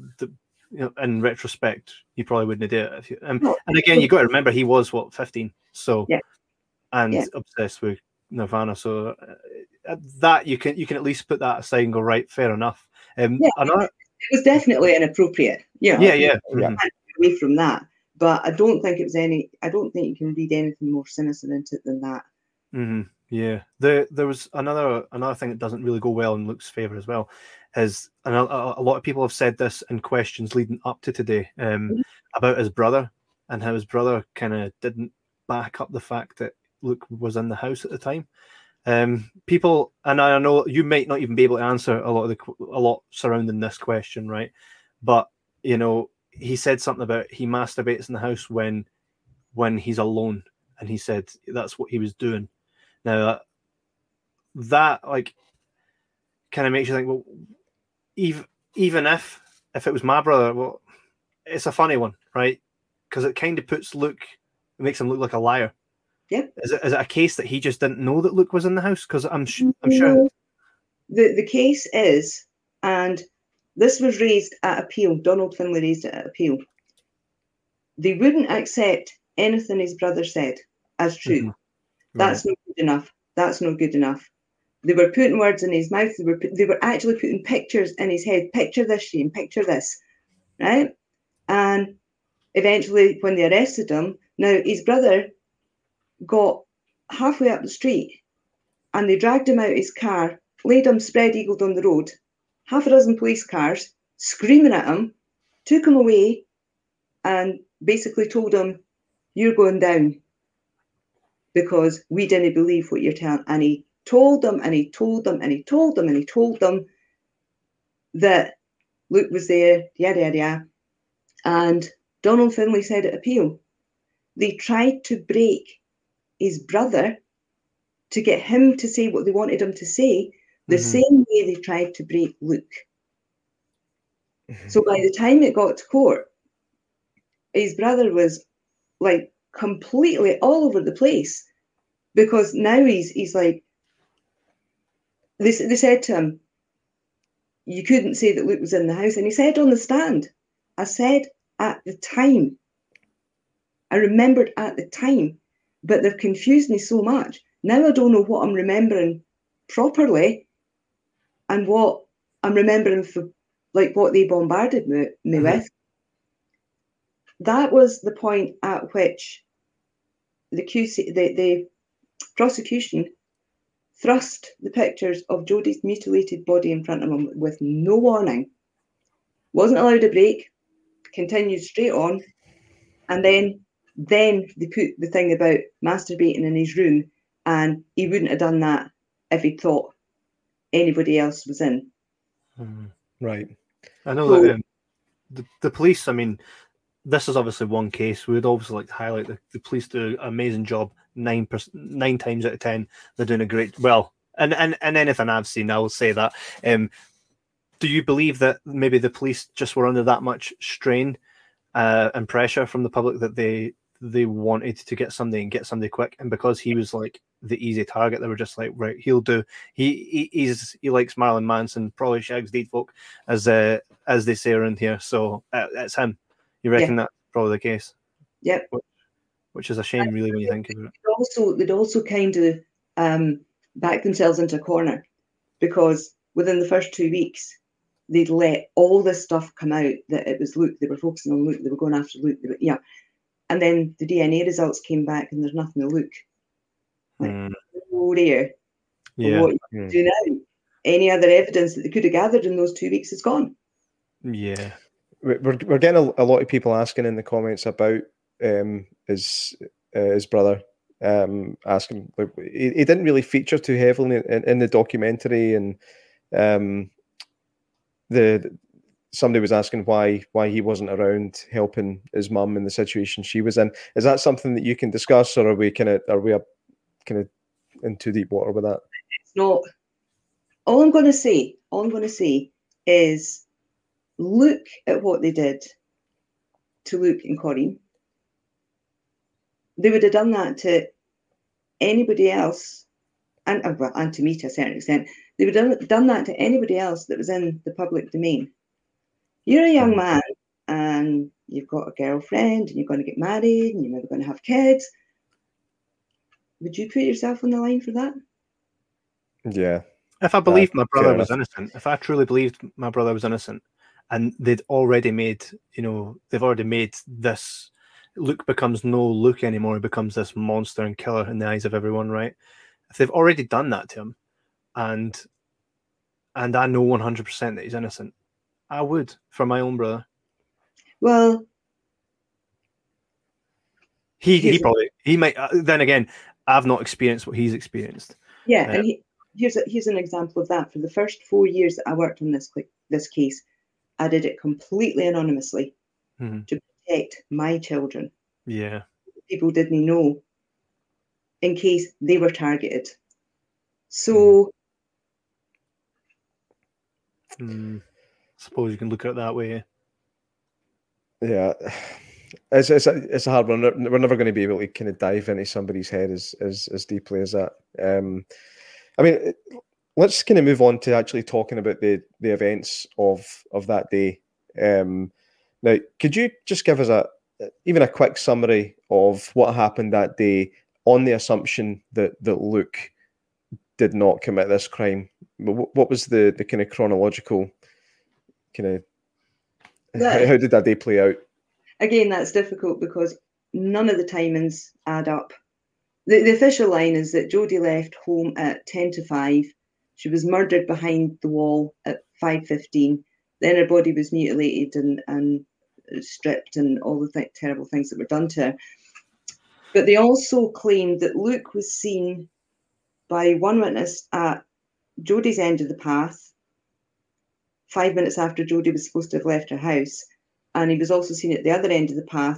[SPEAKER 3] in retrospect, you probably wouldn't have done it. And again, you got to remember he was 15, so obsessed with Nirvana. So that you can at least put that aside and go, right, fair enough.
[SPEAKER 2] It was definitely inappropriate.
[SPEAKER 3] Yeah.
[SPEAKER 2] Away from that, but I don't think it was any. I don't think you can read anything more sinister into it than that.
[SPEAKER 3] Yeah, there was another thing that doesn't really go well in Luke's favor as well. Is and a lot of people have said this in questions leading up to today about his brother and how his brother kind of didn't back up the fact that Luke was in the house at the time. People, and I know you might not even be able to answer a lot surrounding this question, right? But he said something about he masturbates in the house when he's alone, and he said that's what he was doing. Now that like kind of makes you think, well, even if it was my brother, well, it's a funny one, right? Because it kind of makes him look like a liar.
[SPEAKER 2] Yeah.
[SPEAKER 3] Is it a case that he just didn't know that Luke was in the house? Because I'm sure
[SPEAKER 2] the case is, and this was raised at appeal. Donald Finlay raised it at appeal. They wouldn't accept anything his brother said as true. That's not good enough. That's not good enough. They were putting words in his mouth. They were actually putting pictures in his head. Picture this, Shane. Picture this, right? And eventually, when they arrested him, now his brother got halfway up the street, and they dragged him out of his car, laid him spread-eagled on the road, half a dozen police cars screaming at him, took him away, and basically told him, "You're going down." because we didn't believe what you're telling. And he told them, and he told them, and he told them, and he told them that Luke was there, yada, yada, yada. And Donald Finlay said at appeal, they tried to break his brother to get him to say what they wanted him to say, the same way they tried to break Luke. So by the time it got to court, his brother was like completely all over the place, because now he's like, they said to him, you couldn't say that Luke was in the house. And he said on the stand, I said at the time, I remembered at the time, but they've confused me so much. Now I don't know what I'm remembering properly and what I'm remembering for, like, what they bombarded me with. That was the point at which the prosecution thrust the pictures of Jodie's mutilated body in front of him with no warning. Wasn't allowed a break, continued straight on, and then they put the thing about masturbating in his room, and he wouldn't have done that if he thought anybody else was in.
[SPEAKER 3] Right. I know that the police, I mean, this is obviously one case. We would obviously like to highlight the police do an amazing job. 9 times out of 10, they're doing a great, well, and anything I've seen, I will say that. Do you believe that maybe the police just were under that much strain and pressure from the public that they wanted to get somebody quick, and because he was like the easy target, they were just like, right, he'll do. He likes Marilyn Manson, probably shags dead folk, as they say around here. So it's him. You reckon that's probably the case?
[SPEAKER 2] Yep.
[SPEAKER 3] Which is a shame, really, when you think about it.
[SPEAKER 2] They'd also kind of back themselves into a corner, because within the first 2 weeks, they'd let all this stuff come out that it was Luke. They were focusing on Luke. They were going after Luke. And then the DNA results came back, and there's nothing to Luke. Oh dear.
[SPEAKER 3] Yeah.
[SPEAKER 2] What you do now? Any other evidence that they could have gathered in those 2 weeks is gone.
[SPEAKER 3] Yeah.
[SPEAKER 4] We're getting a lot of people asking in the comments about his brother, asking, like, he didn't really feature too heavily in the documentary, and somebody was asking why he wasn't around helping his mum in the situation she was in. Is that something that you can discuss, or are we kind of in too deep water with that?
[SPEAKER 2] It's not. All I'm going to say is, look at what they did to Luke and Corinne. They would have done that to anybody else, and to me to a certain extent. They would have done that to anybody else that was in the public domain. You're a young man, and you've got a girlfriend, and you're going to get married, and you're never going to have kids. Would you put yourself on the line for that?
[SPEAKER 4] Yeah.
[SPEAKER 3] If I believed my brother was innocent, if I truly believed my brother was innocent, and they've already made this, Luke becomes no Luke anymore. He becomes this monster and killer in the eyes of everyone, right? If they've already done that to him, and I know 100% that he's innocent, I would, for my own brother.
[SPEAKER 2] Well,
[SPEAKER 3] he might. Then again, I've not experienced what he's experienced.
[SPEAKER 2] Yeah, and here's an example of that. For the first 4 years that I worked on this case, I did it completely anonymously to protect my children.
[SPEAKER 3] Yeah.
[SPEAKER 2] People didn't know, in case they were targeted. So,
[SPEAKER 3] suppose you can look at it that way.
[SPEAKER 4] Yeah, it's a hard one. We're never going to be able to kind of dive into somebody's head as deeply as that. I mean, let's kind of move on to actually talking about the events of that day. Now, could you just give us even a quick summary of what happened that day, on the assumption that Luke did not commit this crime? What was the kind of chronological kind of, how did that day play out?
[SPEAKER 2] Again, that's difficult because none of the timings add up. The official line is that Jodie left home at 10 to 5. She was murdered behind the wall at 5:15. Then her body was mutilated and stripped, and all the terrible things that were done to her. But they also claimed that Luke was seen by one witness at Jodie's end of the path 5 minutes after Jodie was supposed to have left her house, and he was also seen at the other end of the path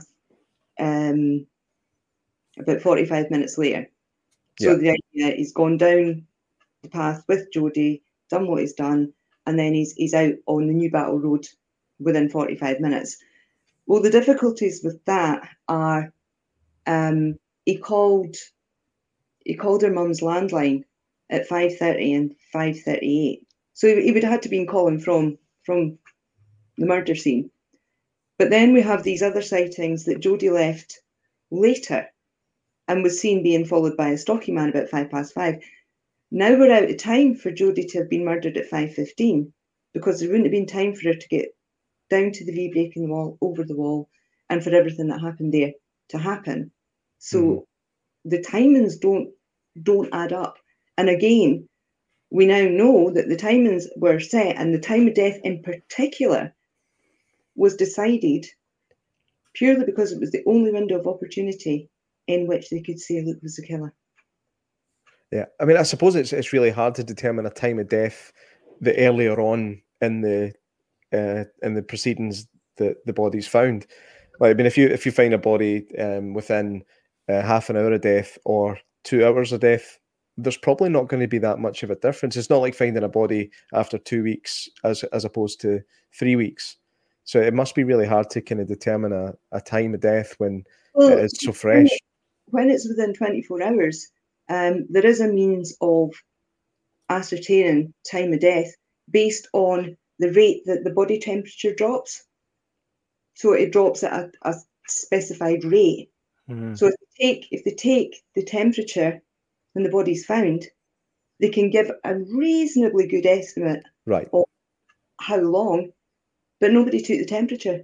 [SPEAKER 2] about 45 minutes later. So the idea, he's gone down the path with Jodie, done what he's done, and then he's out on the New Battle Road within 45 minutes. Well, the difficulties with that are he called her mum's landline at 5:30 and 5:38. So he would have had to be calling from the murder scene. But then we have these other sightings that Jodie left later and was seen being followed by a stocky man about 5:05. Now we're out of time for Jodie to have been murdered at 5:15, because there wouldn't have been time for her to get down to the V break in the wall, over the wall, and for everything that happened there to happen. So the timings don't add up. And again, we now know that the timings were set, and the time of death in particular was decided purely because it was the only window of opportunity in which they could say Luke was the killer.
[SPEAKER 4] Yeah, I mean, I suppose it's really hard to determine a time of death the earlier on in the proceedings that the body's found. Like, I mean, if you find a body within half an hour of death or 2 hours of death, there's probably not going to be that much of a difference. It's not like finding a body after 2 weeks as opposed to 3 weeks. So it must be really hard to kind of determine a time of death when it is so fresh.
[SPEAKER 2] When it's within 24 hours, there is a means of ascertaining time of death based on the rate that the body temperature drops. So it drops at a specified rate. So if they take the temperature when the body's found, they can give a reasonably good estimate of how long, but nobody took the temperature.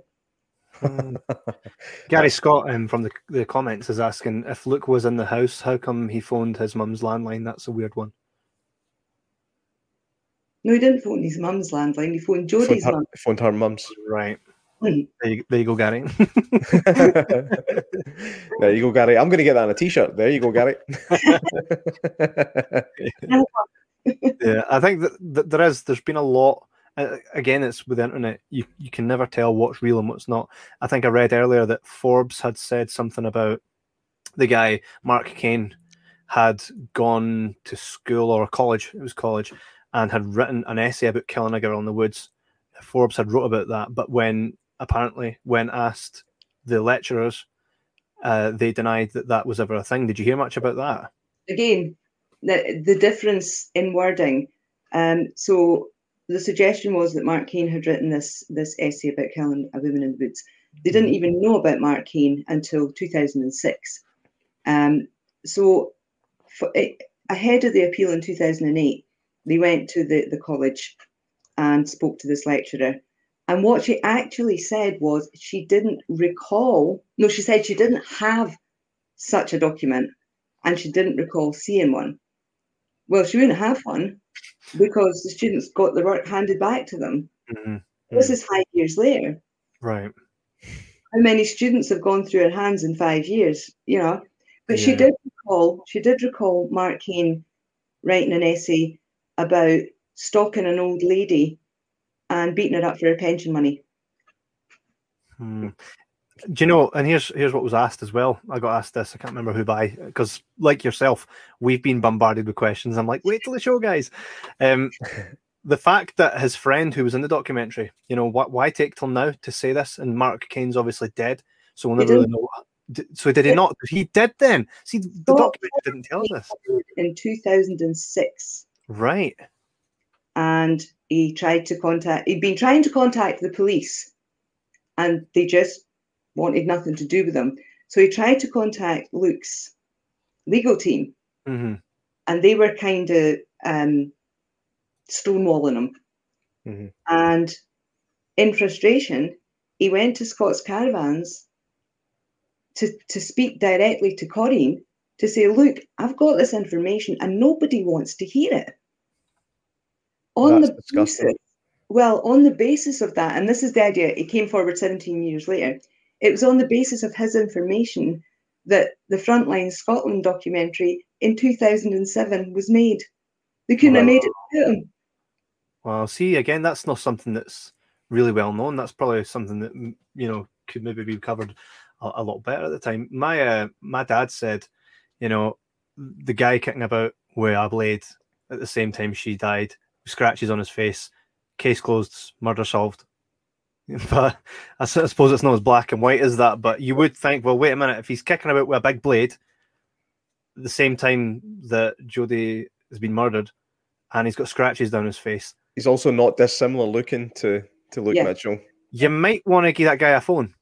[SPEAKER 3] Gary Scott from the comments is asking, if Luke was in the house, how come he phoned his mum's landline? That's a weird one.
[SPEAKER 2] No, he didn't phone his mum's landline. He phoned Jodie's mum.
[SPEAKER 4] He phoned her mum's.
[SPEAKER 3] Right. There you go, Gary.
[SPEAKER 4] There you go, Gary. I'm going to get that on a t-shirt. There you go, Gary.
[SPEAKER 3] Yeah, I think that there's been a lot. Again, it's with the internet. You can never tell what's real and what's not. I think I read earlier that Forbes had said something about the guy, Mark Cain, had gone to school or college. It was college, and had written an essay about killing a girl in the woods. Forbes had wrote about that, but when asked the lecturers, they denied that was ever a thing. Did you hear much about that? Again,
[SPEAKER 2] the difference in wording. So the suggestion was that Mark Cain had written this essay about killing a woman in the woods. They didn't even know about Mark Cain until 2006. So ahead of the appeal in 2008, they went to the college and spoke to this lecturer. And what she actually said was she didn't recall. No, she said she didn't have such a document and she didn't recall seeing one. Well, she wouldn't have one because the students got the work handed back to them. This is 5 years later.
[SPEAKER 3] Right.
[SPEAKER 2] How many students have gone through her hands in 5 years? But she did recall Mark Cain writing an essay about stalking an old lady and beating her up for her pension money.
[SPEAKER 3] Do you know, and here's what was asked as well. I got asked this, I can't remember who by, because like yourself, we've been bombarded with questions. I'm like, wait till the show, guys. The fact that his friend who was in the documentary, why take till now to say this? And Mark Cain's obviously dead, so we'll never really know. So did he not? He did then. See, the documentary didn't tell us.
[SPEAKER 2] In 2006.
[SPEAKER 3] Right.
[SPEAKER 2] And he'd been trying to contact the police, and they just wanted nothing to do with him. So he tried to contact Luke's legal team, and they were kind of stonewalling him. And in frustration, he went to Scott's Caravans to speak directly to Corinne to say, look, I've got this information and nobody wants to hear it. On the basis of that, and this is the idea, it came forward 17 years later, it was on the basis of his information that the Frontline Scotland documentary in 2007 was made. They couldn't have made it without him.
[SPEAKER 3] Well, see, again, that's not something that's really well known. That's probably something that, you know, could maybe be covered a lot better at the time. My dad said, you know, the guy kicking about with a blade at the same time she died, scratches on his face, case closed, murder solved. But I suppose it's not as black and white as that. But you would think, well, wait a minute, if he's kicking about with a big blade at the same time that Jodie has been murdered and he's got scratches down his face,
[SPEAKER 4] he's also not dissimilar looking to Luke Mitchell.
[SPEAKER 3] You might want to give that guy a phone.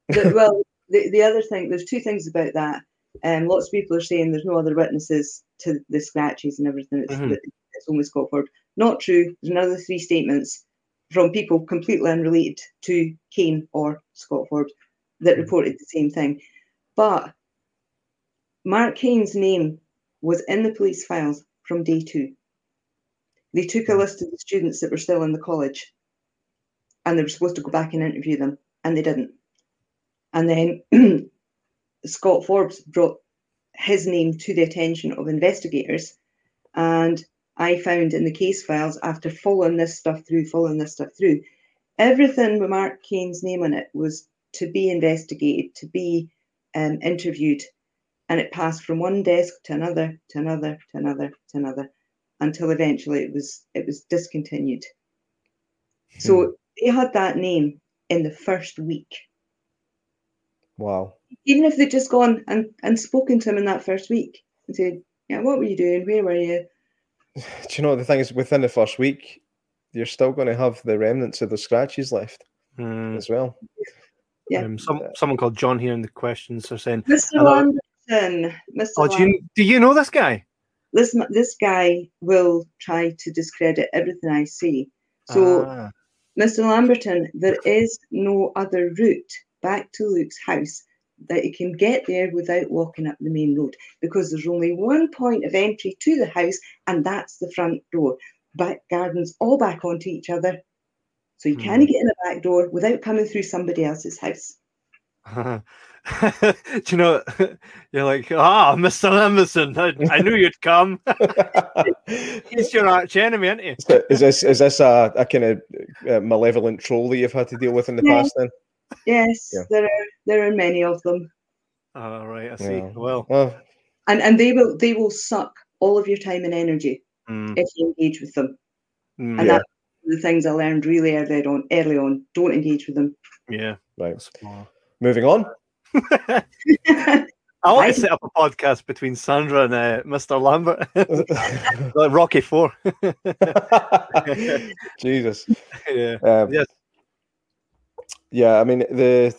[SPEAKER 2] The other thing, there's two things about that. Lots of people are saying there's no other witnesses to the scratches and everything. It's only Scott Forbes. Not true. There's another 3 statements from people completely unrelated to Kane or Scott Forbes that reported the same thing. But Mark Kane's name was in the police files from day 2. They took a list of the students that were still in the college and they were supposed to go back and interview them, and they didn't. And then Scott Forbes brought his name to the attention of investigators, and I found in the case files, after following this stuff through, everything with Mark Kane's name on it was to be investigated, to be interviewed, and it passed from one desk to another, to another, to another, to another, until eventually it was discontinued. So they had that name in the first week.
[SPEAKER 4] Wow.
[SPEAKER 2] Even if they'd just gone and spoken to him in that first week and said, yeah, what were you doing? Where were you?
[SPEAKER 4] Do you know, the thing is, within the first week, you're still going to have the remnants of the scratches left as well.
[SPEAKER 2] Yeah.
[SPEAKER 3] Someone called John here in the questions are saying,
[SPEAKER 2] Mr. Lamberton.
[SPEAKER 3] Do you know this guy?
[SPEAKER 2] This guy will try to discredit everything I say. So, Mr. Lamberton, there is no other route back to Luke's house that he can get there without walking up the main road, because there's only one point of entry to the house, and that's the front door. Back gardens all back onto each other. So you can't get in the back door without coming through somebody else's house.
[SPEAKER 3] Do you know, you're like, Mr. Emerson, I knew you'd come. He's your arch enemy, isn't he?
[SPEAKER 4] Is this a kind of malevolent troll that you've had to deal with in the past then?
[SPEAKER 2] Yes, yeah. There are many of them.
[SPEAKER 3] Oh, right, I see.
[SPEAKER 4] Yeah.
[SPEAKER 3] Well,
[SPEAKER 2] and they will suck all of your time and energy if you engage with them. And that's the things I learned really early on. Don't engage with them.
[SPEAKER 3] Yeah,
[SPEAKER 4] right. Moving on.
[SPEAKER 3] I want to set up a podcast between Sandra and Mr. Lambert, like Rocky IV.
[SPEAKER 4] Jesus.
[SPEAKER 3] Yeah. Yes.
[SPEAKER 4] Yeah, I mean it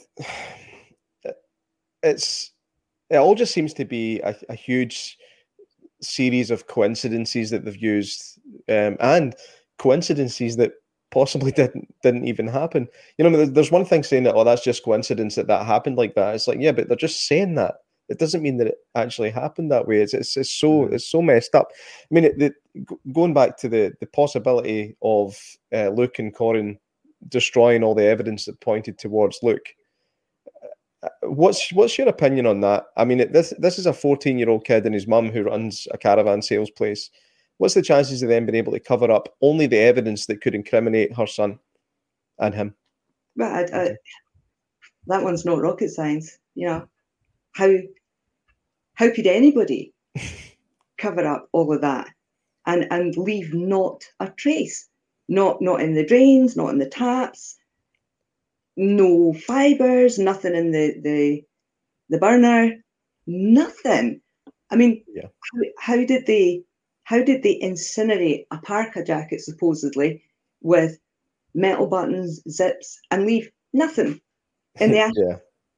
[SPEAKER 4] all just seems to be a huge series of coincidences that they've used, and coincidences that possibly didn't even happen. You know, there's one thing saying that, that's just coincidence that happened like that. It's like, yeah, but they're just saying that. It doesn't mean that it actually happened that way. It's so messed up. I mean, going back to the possibility of Luke and Corin destroying all the evidence that pointed towards Luke. What's your opinion on that? I mean, this is a 14-year-old kid and his mum who runs a caravan sales place. What's the chances of them being able to cover up only the evidence that could incriminate her son and him?
[SPEAKER 2] Well, that one's not rocket science. You know, how could anybody cover up all of that and leave not a trace? Not in the drains, not in the taps, no fibers, nothing in the burner, nothing. I mean, how did they incinerate a parka jacket supposedly with metal buttons, zips, and leave nothing in the ash?
[SPEAKER 4] Yeah.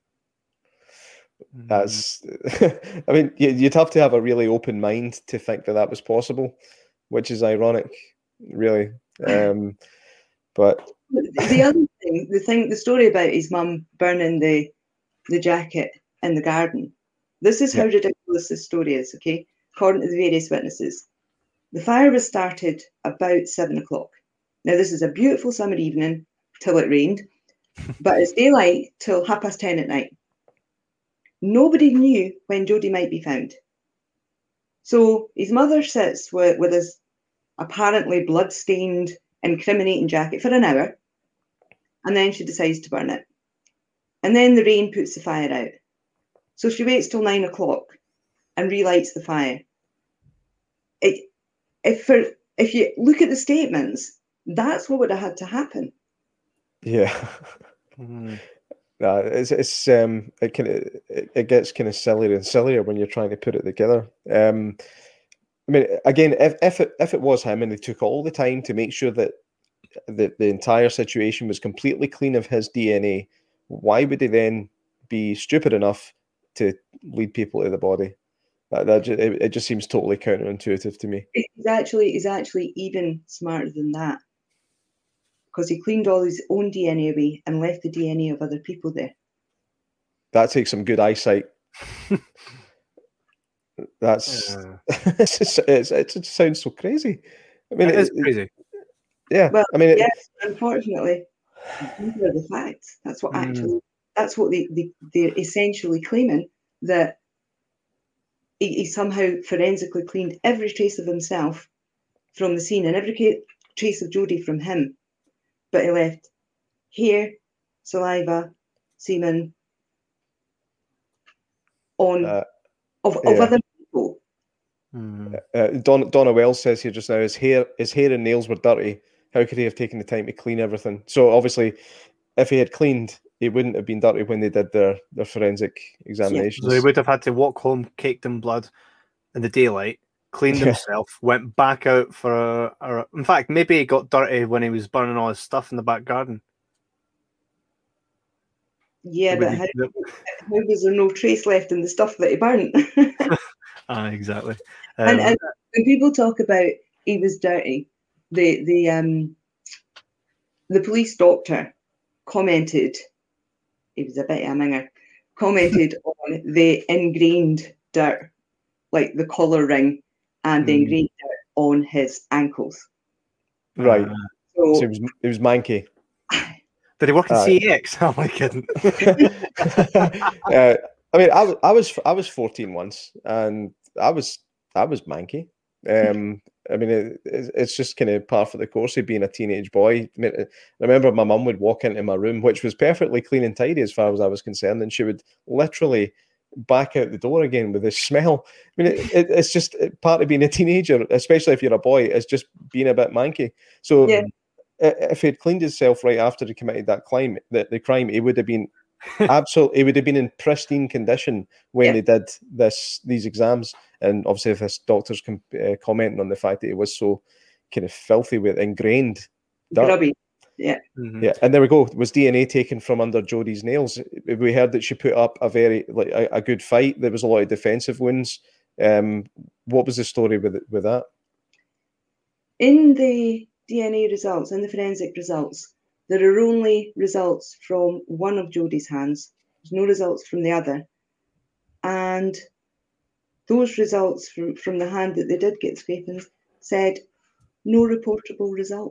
[SPEAKER 4] That's, I mean, you'd have to have a really open mind to think that was possible, which is ironic, really. But
[SPEAKER 2] the other thing, the story about his mum burning the jacket in the garden. This is how ridiculous this story is, okay? According to the various witnesses. The fire was started about 7 o'clock. Now, this is a beautiful summer evening till it rained, but it's daylight till 10:30 at night. nobody knew when Jodie might be found. So his mother sits with his apparently blood-stained, incriminating jacket for an hour, and then she decides to burn it. And then the rain puts the fire out. So she waits till 9 o'clock and relights the fire. If you look at the statements, that's what would have had to happen.
[SPEAKER 4] Yeah. No, it gets kind of sillier and sillier when you're trying to put it together. I mean, again, if it was him and they took all the time to make sure that the entire situation was completely clean of his DNA, why would they then be stupid enough to lead people to the body? It just seems totally counterintuitive to me.
[SPEAKER 2] He's actually even smarter than that, because he cleaned all his own DNA away and left the DNA of other people there.
[SPEAKER 4] That takes some good eyesight. That's it sounds so crazy. I mean,
[SPEAKER 3] it is crazy.
[SPEAKER 4] Yeah,
[SPEAKER 2] well,
[SPEAKER 4] I mean,
[SPEAKER 2] yes, unfortunately, these are the facts. That's what they're essentially claiming, that he somehow forensically cleaned every trace of himself from the scene and every trace of Jodie from him, but he left hair, saliva, semen on of other people.
[SPEAKER 4] Donna Wells says here just now, his hair and nails were dirty. How could he have taken the time to clean everything? So obviously, if he had cleaned, he wouldn't have been dirty when they did their forensic examinations.
[SPEAKER 3] So he would have had to walk home caked in blood in the daylight, cleaned himself, went back out for in fact, maybe he got dirty when he was burning all his stuff in the back garden.
[SPEAKER 2] Yeah, but how was there no trace left in the stuff that he burnt?
[SPEAKER 3] Exactly.
[SPEAKER 2] And when people talk about he was dirty, the police doctor commented, he was a bit of a minger, commented on the ingrained dirt, like the collar ring and the ingrained dirt on his ankles.
[SPEAKER 4] Right. So it was manky.
[SPEAKER 3] Did he work in CEX? Oh my kidding.
[SPEAKER 4] I mean, I was 14 once, and I was manky. I mean, it's just kind of par for the course of being a teenage boy. I remember my mum would walk into my room, which was perfectly clean and tidy as far as I was concerned, and she would literally back out the door again with this smell. I mean, it's just part of being a teenager, especially if you're a boy, is just being a bit manky. So if he'd cleaned himself right after he committed that crime, he would have been absolutely, he would have been in pristine condition when they did these exams. And obviously, if this doctor's commenting on the fact that he was so kind of filthy with ingrained dirt.
[SPEAKER 2] Grubby. Yeah.
[SPEAKER 3] Mm-hmm.
[SPEAKER 4] Yeah, and there we go. Was DNA taken from under Jodie's nails? We heard that she put up a good fight. There was a lot of defensive wounds. What was the story with that?
[SPEAKER 2] In the DNA results, in the forensic results, there are only results from one of Jodie's hands. There's no results from the other. And those results from the hand that they did get scrapings said no reportable result.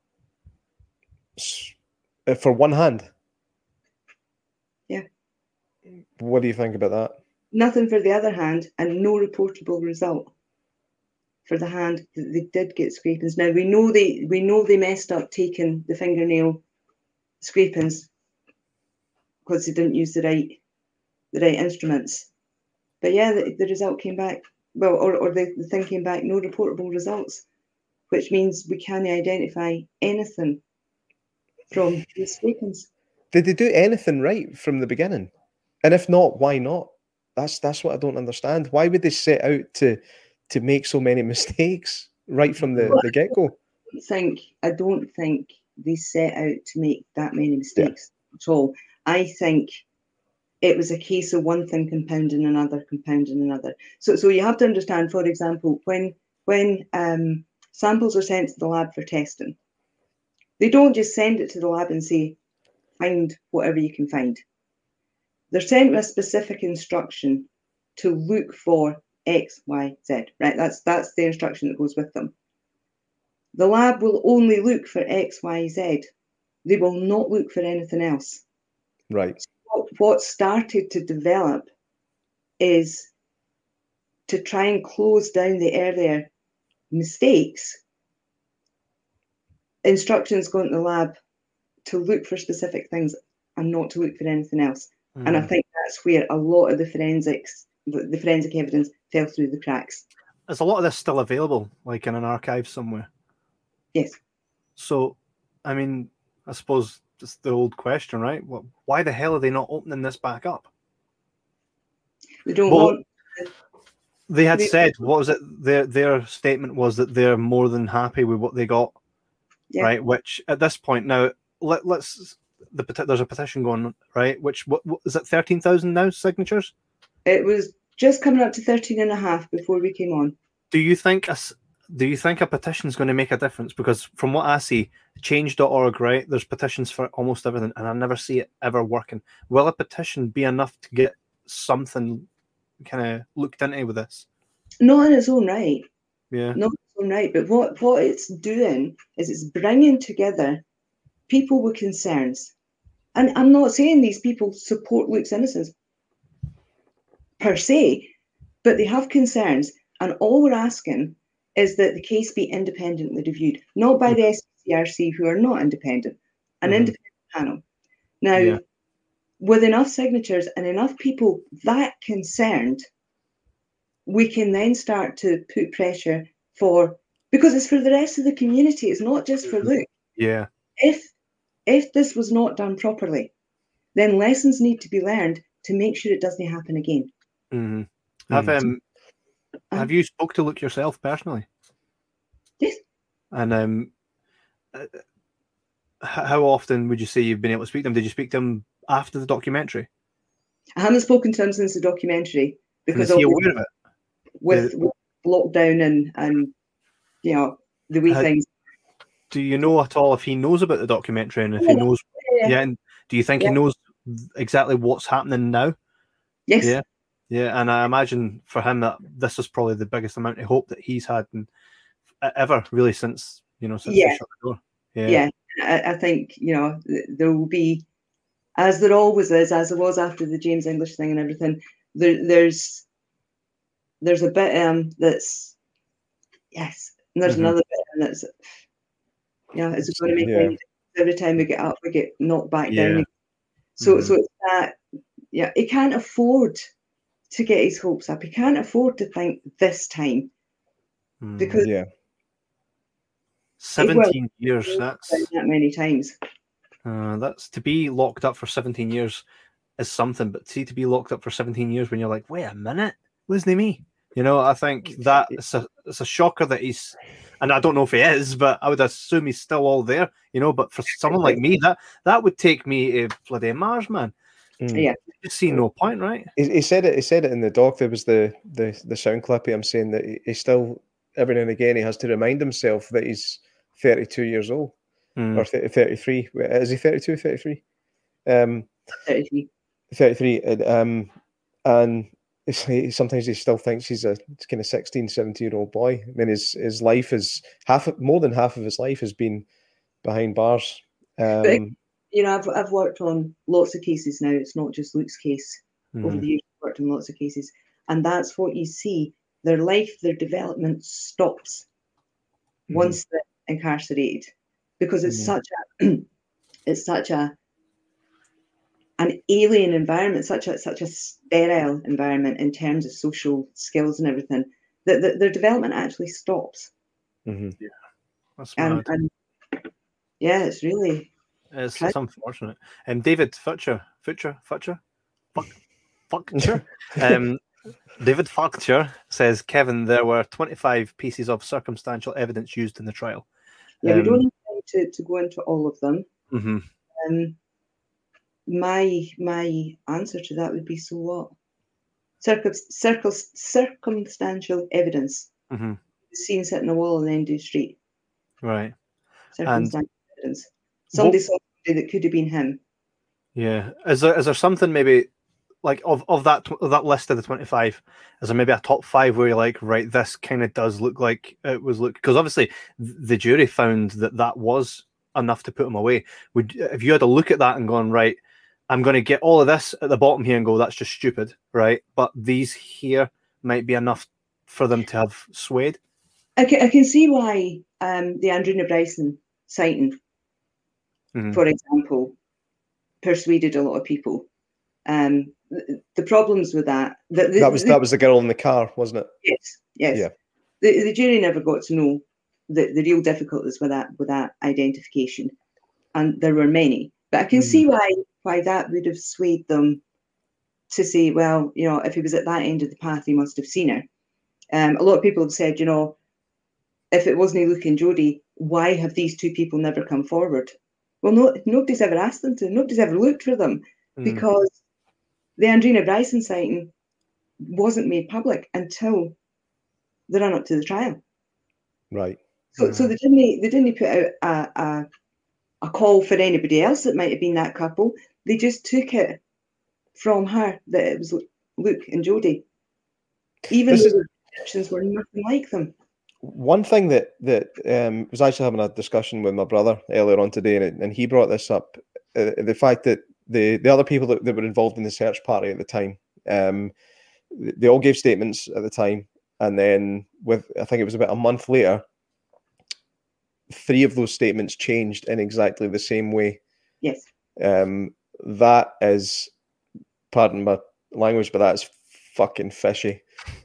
[SPEAKER 4] For one hand?
[SPEAKER 2] Yeah.
[SPEAKER 4] What do you think about that?
[SPEAKER 2] Nothing for the other hand and no reportable result for the hand that they did get scrapings. Now we know they messed up taking the fingernail scrapings because they didn't use the right instruments. But yeah, the result came back, well, or the thing came back, no reportable results, which means we can't identify anything from these scrapings.
[SPEAKER 4] Did they do anything right from the beginning? And if not, why not? That's what I don't understand. Why would they set out to make so many mistakes right from the get-go?
[SPEAKER 2] I don't think they set out to make that many mistakes at all. I think it was a case of one thing compounding another. So you have to understand, for example, when samples are sent to the lab for testing, they don't just send it to the lab and say, find whatever you can find. They're sent with a specific instruction to look for X, Y, Z, right? That's the instruction that goes with them. The lab will only look for X, Y, Z. They will not look for anything else.
[SPEAKER 4] Right.
[SPEAKER 2] What started to develop is to try and close down the earlier mistakes. Instructions go into the lab to look for specific things and not to look for anything else. And I think that's where a lot of the forensic evidence fell through the cracks.
[SPEAKER 3] Is a lot of this still available, like in an archive somewhere?
[SPEAKER 2] Yes.
[SPEAKER 3] So, I mean, I suppose it's the old question, right? Well, why the hell are they not opening this back up?
[SPEAKER 2] They don't want.
[SPEAKER 3] They had said, what was it? Their statement was that they're more than happy with what they got, right? Which at this point now, there's a petition going, right? Which what is it? 13,000 now signatures. It
[SPEAKER 2] was just coming up to 13.5 before we came on.
[SPEAKER 3] Do you think a petition is going to make a difference? Because from what I see, change.org, right? There's petitions for almost everything, and I never see it ever working. Will a petition be enough to get something kind of looked into with this?
[SPEAKER 2] Not in its own right.
[SPEAKER 3] Yeah.
[SPEAKER 2] Not in its own right. But what it's doing is it's bringing together people with concerns. And I'm not saying these people support Luke's innocence per se, but they have concerns. And all we're asking is that the case be independently reviewed, not by the SPCRC, who are not independent, an independent panel. Now, with enough signatures and enough people that concerned, we can then start to put pressure because it's for the rest of the community. It's not just for Luke.
[SPEAKER 3] Yeah.
[SPEAKER 2] If this was not done properly, then lessons need to be learned to make sure it doesn't happen again.
[SPEAKER 3] Have you spoke to Luke yourself personally?
[SPEAKER 2] Yes.
[SPEAKER 3] And how often would you say you've been able to speak to him? Did you speak to him after the documentary?
[SPEAKER 2] I haven't spoken to him since the documentary because
[SPEAKER 3] is he aware of it?
[SPEAKER 2] With lockdown and the wee things.
[SPEAKER 3] Do you know at all if he knows about the documentary and if he knows? Yeah. And do you think he knows exactly what's happening now?
[SPEAKER 2] Yes.
[SPEAKER 3] Yeah. Yeah, and I imagine for him that this is probably the biggest amount of hope that he's had ever, really, since since they shut the door.
[SPEAKER 2] Yeah. I think there will be, as there always is, as there was after the James English thing and everything. There's a bit that's yes, and there's another bit that's it's going to make any every time we get up, we get knocked back down. So it's that he can't afford to get his hopes up. He can't afford to think this time because
[SPEAKER 3] 17 years. That's
[SPEAKER 2] that many times.
[SPEAKER 3] That's to be locked up for 17 years is something, but see to be locked up for 17 years when you're like, wait a minute, wasn't me? I think that it's a shocker that he's, and I don't know if he is, but I would assume he's still all there. But for someone like me, that would take me to bloody Mars, man.
[SPEAKER 2] Yeah,
[SPEAKER 3] you see no point, right?
[SPEAKER 4] He said it. He said it in the doc. There was the sound clip of him saying that he still every now and again he has to remind himself that he's 32 years old or 33. Is he 32? 33.
[SPEAKER 2] 33.
[SPEAKER 4] 33. And sometimes he still thinks he's a kind of 16, 17-year-old boy. I mean, his life is more than half of his life has been behind bars.
[SPEAKER 2] I've worked on lots of cases now. It's not just Luke's case. Over the years, I've worked on lots of cases, and that's what you see. Their life, their development stops once they're incarcerated, because it's such an alien environment, such a sterile environment in terms of social skills and everything, that their development actually stops.
[SPEAKER 3] Yeah, that's
[SPEAKER 2] and it's really.
[SPEAKER 3] It's unfortunate. David Futcher. David Futcher says, Kevin, there were 25 pieces of circumstantial evidence used in the trial.
[SPEAKER 2] Yeah, we don't have time to go into all of them. My answer to that would be, so what? Circumstantial evidence. Seen sitting on a wall on the end of the street.
[SPEAKER 3] Right.
[SPEAKER 2] Circumstantial evidence. Somebody saw somebody that could have been him.
[SPEAKER 3] Yeah. Is there something maybe like of that list of the 25? Is there maybe a top 5 where you're like, right, this kind of does look like it was because obviously the jury found that was enough to put him away. If you had a look at that and gone, right, I'm going to get all of this at the bottom here and go, that's just stupid, right? But these here might be enough for them to have swayed.
[SPEAKER 2] I can see why the Andrina Bryson sighting, for example, persuaded a lot of people. The problems with that
[SPEAKER 4] that was the girl in the car, wasn't it?
[SPEAKER 2] Yes.
[SPEAKER 4] Yeah.
[SPEAKER 2] The jury never got to know the real difficulties with that identification, and there were many. But I can see why that would have swayed them to say, well, you know, if he was at that end of the path, he must have seen her. A lot of people have said, you know, if it wasn't Luke and Jodie, why have these two people never come forward? Well, nobody's ever asked them to. Nobody's ever looked for them because the Andrina Bryson sighting wasn't made public until the run up to the trial.
[SPEAKER 4] Right.
[SPEAKER 2] So they didn't put out a call for anybody else that might have been that couple. They just took it from her that it was Luke and Jodie, even though the descriptions were nothing like them.
[SPEAKER 4] One thing that was actually having a discussion with my brother earlier on today, and he brought this up, the fact that the other people that were involved in the search party at the time, they all gave statements at the time, and then I think it was about a month later, 3 of those statements changed in exactly the same way.
[SPEAKER 2] Yes.
[SPEAKER 4] That is, pardon my language, but that's fucking fishy.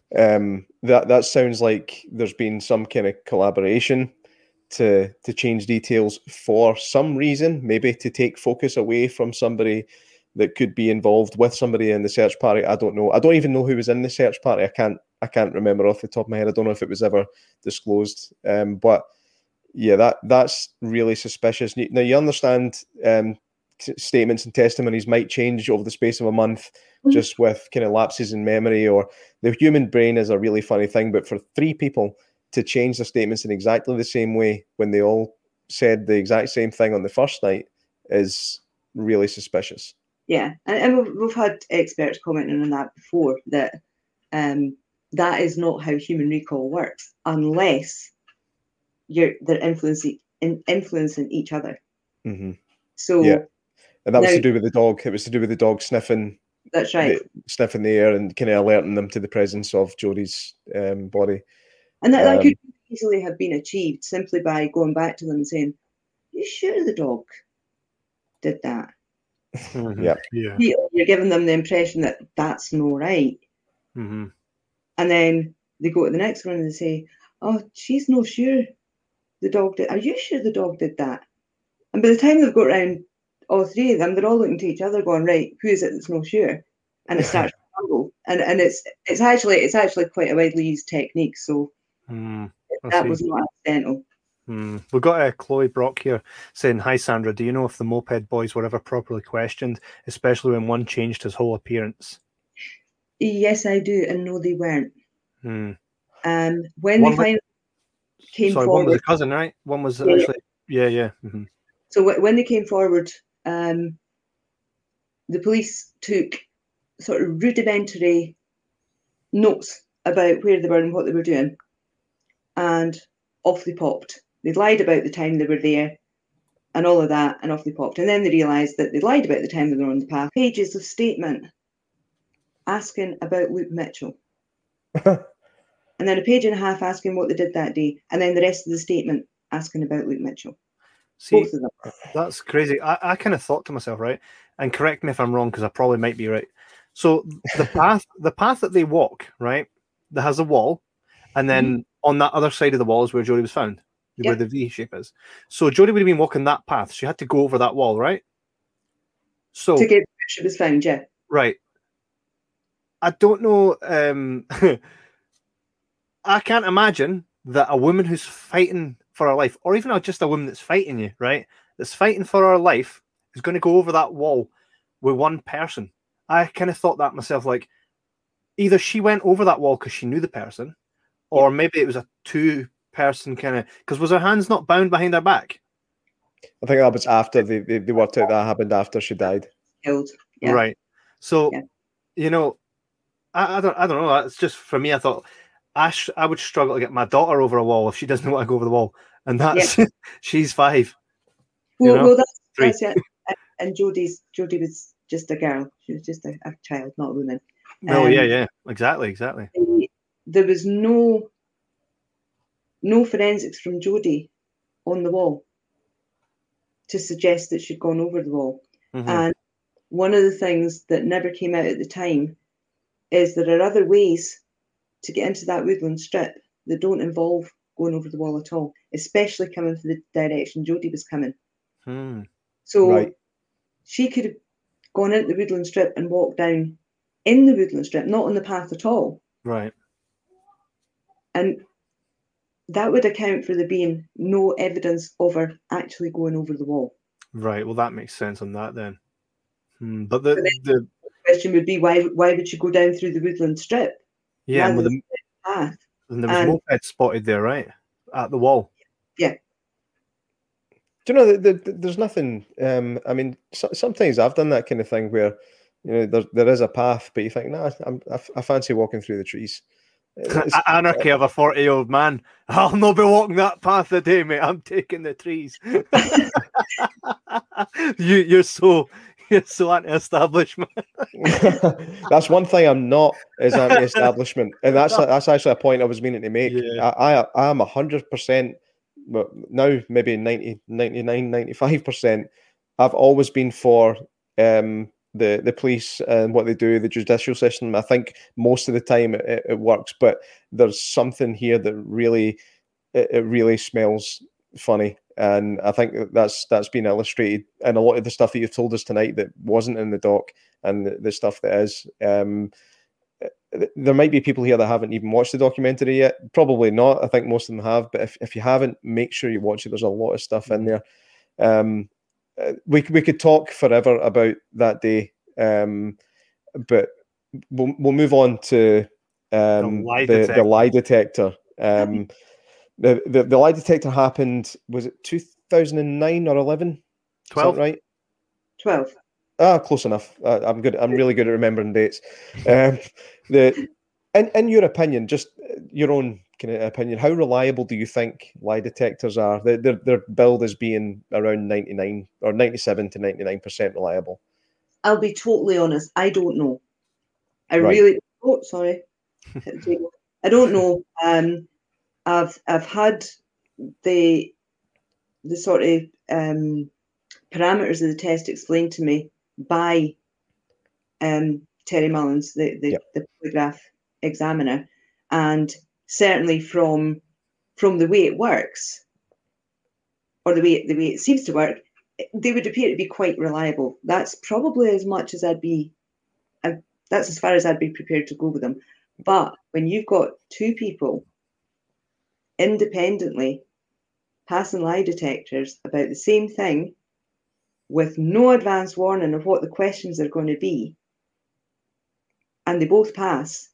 [SPEAKER 4] That sounds like there's been some kind of collaboration to change details for some reason, maybe to take focus away from somebody that could be involved with somebody in the search party. I don't know. I don't even know who was in the search party. I can't remember off the top of my head. I don't know if it was ever disclosed. But yeah, that's really suspicious. Now you understand statements and testimonies might change over the space of a month, just with kind of lapses in memory, or the human brain is a really funny thing. But for 3 people to change their statements in exactly the same way when they all said the exact same thing on the first night is really suspicious.
[SPEAKER 2] Yeah, and we've had experts commenting on that before, that that is not how human recall works unless they're influencing each other.
[SPEAKER 4] Mm-hmm.
[SPEAKER 2] So
[SPEAKER 4] yeah, and that was to do with the dog. It was to do with the dog sniffing.
[SPEAKER 2] That's right.
[SPEAKER 4] Sniffing the air and kind of alerting them to the presence of Jodie's body.
[SPEAKER 2] And that could easily have been achieved simply by going back to them and saying, "You sure the dog did that?"
[SPEAKER 4] Yeah.
[SPEAKER 2] You're giving them the impression that that's no right.
[SPEAKER 3] Mm-hmm.
[SPEAKER 2] And then they go to the next one and they say, "Oh, she's no sure the dog did. Are you sure the dog did that?" And by the time they've got around all 3 of them, they're all looking to each other going, right, who is it that's not sure? And it starts to crumble. And it's actually quite a widely used technique. So that was not accidental.
[SPEAKER 3] We've got Chloe Brock here saying, "Hi Sandra, do you know if the Moped Boys were ever properly questioned, especially when one changed his whole appearance?"
[SPEAKER 2] Yes, I do, and no, they weren't. When
[SPEAKER 3] one
[SPEAKER 2] they finally came forward,
[SPEAKER 3] one was a cousin, right? One was actually, yeah. Mm-hmm.
[SPEAKER 2] So when they came forward, the police took sort of rudimentary notes about where they were and what they were doing, and off they popped. They lied about the time they were there and all of that, and off they popped. And then they realised that they lied about the time they were on the path. Pages of statement asking about Luke Mitchell. And then a page and a half asking what they did that day. And then the rest of the statement asking about Luke Mitchell.
[SPEAKER 3] See,
[SPEAKER 2] both of them.
[SPEAKER 3] That's crazy. I kind of thought to myself, right, and correct me if I'm wrong, because I probably might be right. So the path that they walk, right, that has a wall, and then on that other side of the wall is where Jodie was found, where the V shape is. So Jodie would have been walking that path. She had to go over that wall, right? So
[SPEAKER 2] to get where she was found, yeah.
[SPEAKER 3] Right. I don't know. I can't imagine that a woman who's fighting for her life, or even just a woman that's fighting you, right, that's fighting for her life, is going to go over that wall with one person. I kind of thought that myself, like, either she went over that wall because she knew the person, or maybe it was a 2-person kind of, because was her hands not bound behind her back?
[SPEAKER 4] I think that was after they worked out that happened after she died.
[SPEAKER 2] Killed. Yeah.
[SPEAKER 3] Right. So, you know, I don't know. It's just, for me, I thought I would struggle to get my daughter over a wall if she doesn't want to go over the wall, and that's she's 5.
[SPEAKER 2] Well, that's it. And Jodie was just a girl. She was just a child, not a woman.
[SPEAKER 3] No, yeah, exactly.
[SPEAKER 2] There was no forensics from Jodie on the wall to suggest that she'd gone over the wall.
[SPEAKER 3] Mm-hmm.
[SPEAKER 2] And one of the things that never came out at the time is there are other ways to get into that woodland strip that don't involve going over the wall at all, especially coming from the direction Jodie was coming. So she could have gone into the woodland strip and walked down in the woodland strip, not on the path at all.
[SPEAKER 3] Right.
[SPEAKER 2] And that would account for there being no evidence of her actually going over the wall.
[SPEAKER 3] Right. Well, that makes sense on that then. But the
[SPEAKER 2] question would be, why would she go down through the woodland strip?
[SPEAKER 3] Yeah, and,
[SPEAKER 2] path?
[SPEAKER 3] And there was moped spotted there, right? At the wall.
[SPEAKER 2] Yeah.
[SPEAKER 4] Do you know, there's nothing... I mean, sometimes I've done that kind of thing where, you know, there is a path, but you think, nah, I fancy walking through the trees.
[SPEAKER 3] Anarchy of a 40-year-old man. I'll not be walking that path today, mate. I'm taking the trees. You're so anti-establishment.
[SPEAKER 4] That's one thing I'm not, is anti-establishment, and that's actually a point I was meaning to make.
[SPEAKER 3] Yeah.
[SPEAKER 4] I am 100%, but now maybe 90, 99, 95%. I've always been for the police and what they do, the judicial system. I think most of the time it works, but there's something here that really smells funny, and I think that's been illustrated in a lot of the stuff that you've told us tonight that wasn't in the doc, and the stuff that is. There might be people here that haven't even watched the documentary yet. Probably not. I think most of them have, but if you haven't, make sure you watch it. There's a lot of stuff in there. We could talk forever about that day, but we'll move on to the lie detector. The lie detector happened, was it 2009 or 11?
[SPEAKER 3] 12,
[SPEAKER 4] right?
[SPEAKER 2] 12.
[SPEAKER 4] Close enough. I'm good. I'm really good at remembering dates. In your opinion, just your own kind of opinion, how reliable do you think lie detectors are? Their build is being around 99 or 97 to 99% reliable.
[SPEAKER 2] I'll be totally honest. I don't know. I don't know. I've had the sort of parameters of the test explained to me by Terry Mullins, the polygraph examiner, and certainly from the way it works, or the way it seems to work, they would appear to be quite reliable. That's probably as much as that's as far as I'd be prepared to go with them. But when you've got two people independently passing lie detectors about the same thing with no advance warning of what the questions are going to be, and they both pass,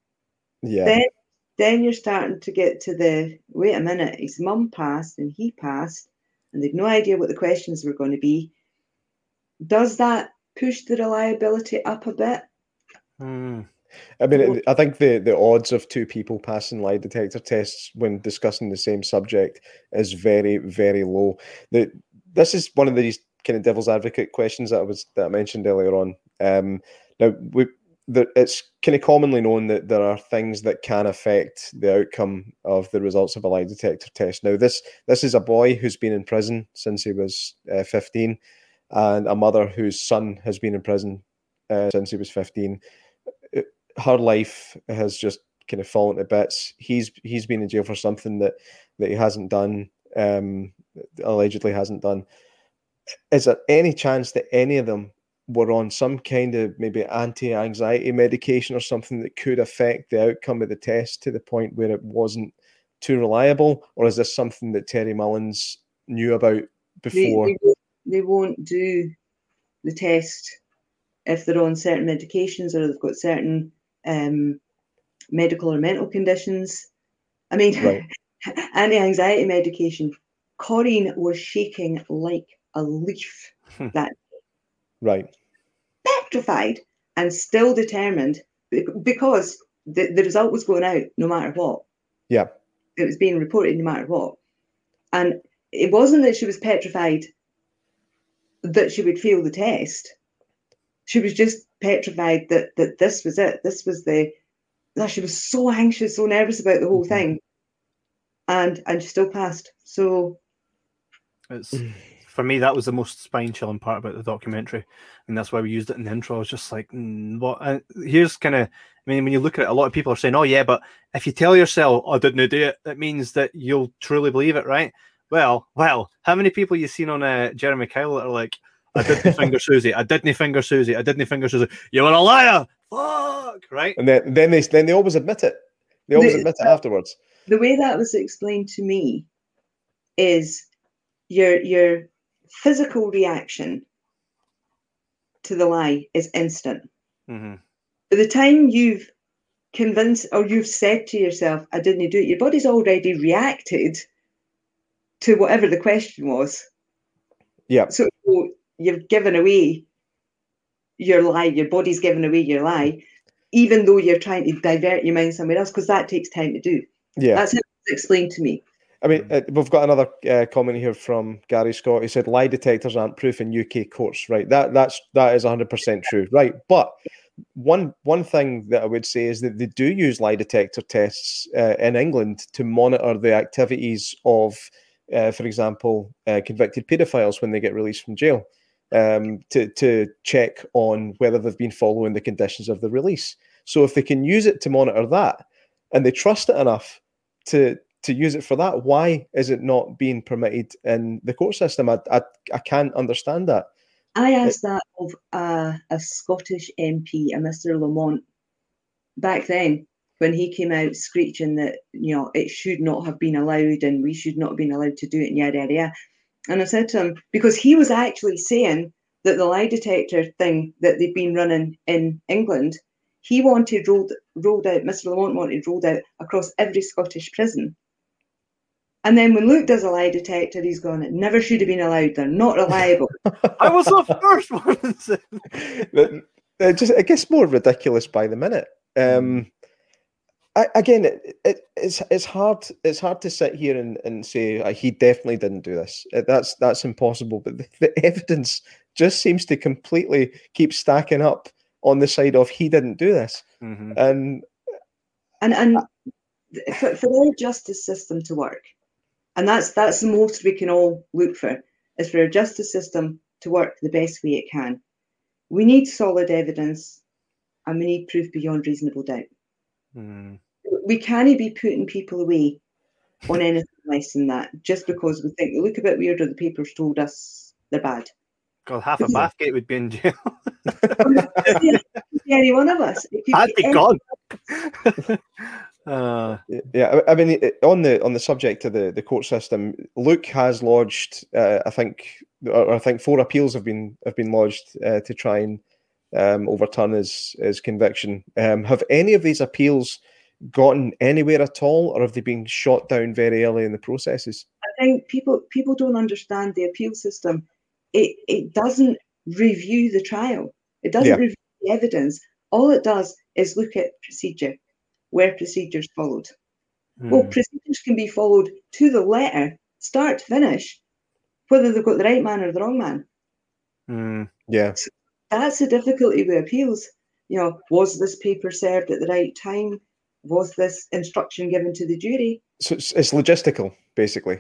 [SPEAKER 2] then you're starting to get to the, wait a minute, his mum passed and he passed, and they've no idea what the questions were going to be. Does that push the reliability up a bit?
[SPEAKER 4] I mean, I think the odds of two people passing lie detector tests when discussing the same subject is very, very low. This is one of these kind of devil's advocate questions that I mentioned earlier on. Now, it's kind of commonly known that there are things that can affect the outcome of the results of a lie detector test. Now, this is a boy who's been in prison since he was 15, and a mother whose son has been in prison since he was 15. Her life has just kind of fallen to bits. He's been in jail for something that he hasn't done, allegedly hasn't done. Is there any chance that any of them were on some kind of maybe anti-anxiety medication or something that could affect the outcome of the test to the point where it wasn't too reliable? Or is this something that Terry Mullins knew about before?
[SPEAKER 2] They won't do the test if they're on certain medications or they've got certain medical or mental conditions. I mean,
[SPEAKER 4] right.
[SPEAKER 2] Anti-anxiety medication. Corinne was shaking like a leaf that day.
[SPEAKER 4] Right.
[SPEAKER 2] Petrified and still determined, because the result was going out no matter what.
[SPEAKER 4] Yeah.
[SPEAKER 2] It was being reported no matter what. And it wasn't that she was petrified that she would fail the test. She was just petrified that this was it. This was she was so anxious, so nervous about the whole thing. And she still passed. So
[SPEAKER 3] it's for me, that was the most spine-chilling part about the documentary, and that's why we used it in the intro. I was just like, what? Here's kind of, I mean, when you look at it, a lot of people are saying, oh yeah, but if you tell yourself, I didn't do it, that means that you'll truly believe it, right? Well, how many people you seen on Jeremy Kyle that are like, I didn't finger Susie, I didn't finger Susie, I didn't finger Susie, you were a liar, fuck, right?
[SPEAKER 4] And then they always admit it. They always admit it afterwards.
[SPEAKER 2] The way that was explained to me is your physical reaction to the lie is instant.
[SPEAKER 3] Mm-hmm.
[SPEAKER 2] By the time you've convinced or you've said to yourself, I didn't do it, your body's already reacted to whatever the question was.
[SPEAKER 4] Yeah.
[SPEAKER 2] So you've given away your lie, your body's given away your lie, even though you're trying to divert your mind somewhere else, because that takes time to do.
[SPEAKER 4] Yeah.
[SPEAKER 2] That's how it's explained to me.
[SPEAKER 4] I mean, we've got another comment here from Gary Scott. He said, lie detectors aren't proof in UK courts. Right. That is 100% true. Right. But one thing that I would say is that they do use lie detector tests in England to monitor the activities of, for example, convicted paedophiles when they get released from jail, to check on whether they've been following the conditions of the release. So if they can use it to monitor that, and they trust it enough to use it for that, why is it not being permitted in the court system? I can't understand that.
[SPEAKER 2] I asked that of a Scottish MP, a Mr. Lamont, back then when he came out screeching that, it should not have been allowed and we should not have been allowed to do it and yada yada yada. And I said to him, because he was actually saying that the lie detector thing that they've been running in England, he wanted rolled out, Mr. Lamont wanted rolled out across every Scottish prison. And then when Luke does a lie detector, he's gone, it never should have been allowed. They're not reliable.
[SPEAKER 3] I was the first one.
[SPEAKER 4] It gets more ridiculous by the minute. It's hard to sit here and say he definitely didn't do this. That's impossible. But the evidence just seems to completely keep stacking up on the side of he didn't do this.
[SPEAKER 3] Mm-hmm.
[SPEAKER 2] And for our justice system to work, and that's the most we can all look for, is for our justice system to work the best way it can. We need solid evidence, and we need proof beyond reasonable doubt.
[SPEAKER 3] Mm.
[SPEAKER 2] We can't be putting people away on anything less than that, just because we think they look a bit weird or the papers told us they're bad.
[SPEAKER 3] God, half of Bathgate would be in jail.
[SPEAKER 2] Any one of us.
[SPEAKER 3] I'd be gone.
[SPEAKER 4] Yeah, I mean, on the subject of the court system, Luke has lodged, I think 4 appeals have been lodged to try and overturn his conviction. Have any of these appeals gotten anywhere at all, or have they been shot down very early in the processes?
[SPEAKER 2] I think people don't understand the appeal system. It doesn't review the trial. It doesn't review the evidence. All it does is look at procedure, where procedures followed. Well, procedures can be followed to the letter, start to finish, whether they've got the right man or the wrong man.
[SPEAKER 4] Yeah.
[SPEAKER 2] So that's the difficulty with appeals. Was this paper served at the right time? Was this instruction given to the jury?
[SPEAKER 4] So it's logistical, basically.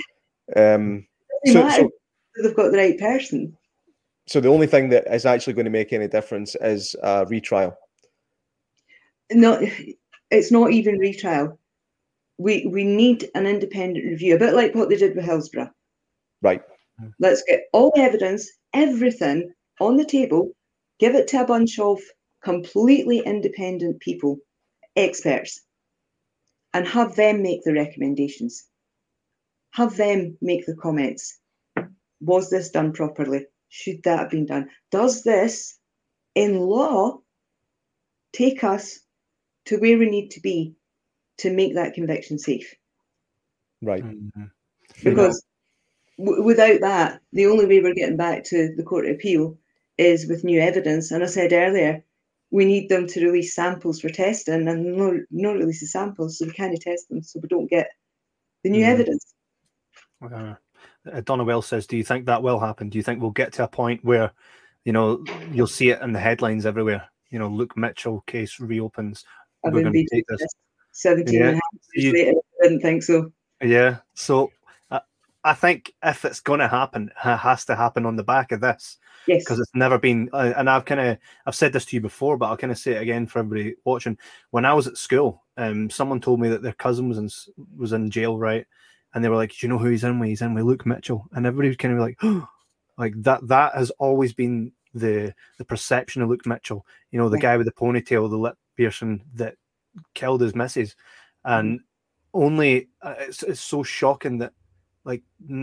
[SPEAKER 2] So they've got the right person.
[SPEAKER 4] So the only thing that is actually going to make any difference is retrial.
[SPEAKER 2] No, it's not even retrial. We need an independent review, a bit like what they did with Hillsborough.
[SPEAKER 4] Right.
[SPEAKER 2] Let's get all the evidence, everything on the table, give it to a bunch of completely independent people, experts, and have them make the recommendations. Have them make the comments. Was this done properly? Should that have been done? Does this, in law, take us to where we need to be to make that conviction safe?
[SPEAKER 4] Right.
[SPEAKER 2] Because without that, the only way we're getting back to the Court of Appeal is with new evidence. And I said earlier, we need them to release samples for testing, and no release of samples, so we can't test them, so we don't get the new evidence.
[SPEAKER 3] Donna Wells says, do you think that will happen? Do you think we'll get to a point where You know, you'll see it in the headlines everywhere. You know, Luke Mitchell case reopens.
[SPEAKER 2] I've
[SPEAKER 3] We're
[SPEAKER 2] been
[SPEAKER 3] going to take this.
[SPEAKER 2] 17 and a half years later. I didn't think so.
[SPEAKER 3] Yeah. So I think if it's going to happen, it has to happen on the back of this.
[SPEAKER 2] Yes.
[SPEAKER 3] Because it's never been, and I've said this to you before, but I'll kind of say it again for everybody watching. When I was at school, someone told me that their cousin was in jail, right? And they were like, "Do you know who he's in with? He's in with Luke Mitchell." And everybody was kind of like, "Oh," like that. That has always been the perception of Luke Mitchell. You know, the guy with the ponytail, the lip piercing that killed his missus, and only it's so shocking that like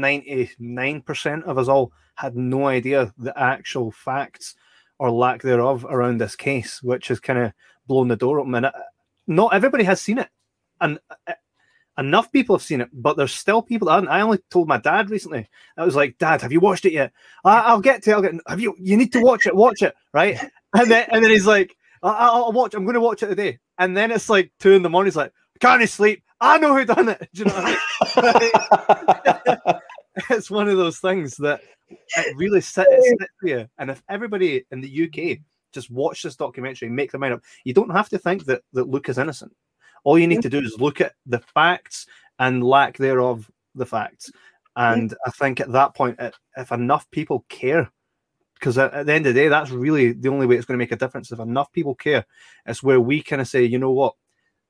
[SPEAKER 3] 99% of us all had no idea the actual facts or lack thereof around this case, which has kind of blown the door open. And not everybody has seen it, and enough people have seen it, but there's still people that haven't. I only told my dad recently. I was like, "Dad, have you watched it yet?" I'll get to it. Have you? You need to watch it, right? And then he's like, "I'll watch. I'm going to watch it today." And then it's like 2 a.m. He's like, "Can't sleep. I know who done it." Do you know what I mean? It's one of those things that it really sits with you. And if everybody in the UK just watch this documentary and make their mind up, you don't have to think that Luke is innocent. All you need to do is look at the facts and lack thereof the facts. And I think at that point, if enough people care, because at the end of the day, that's really the only way it's going to make a difference. If enough people care, it's where we kind of say, you know what?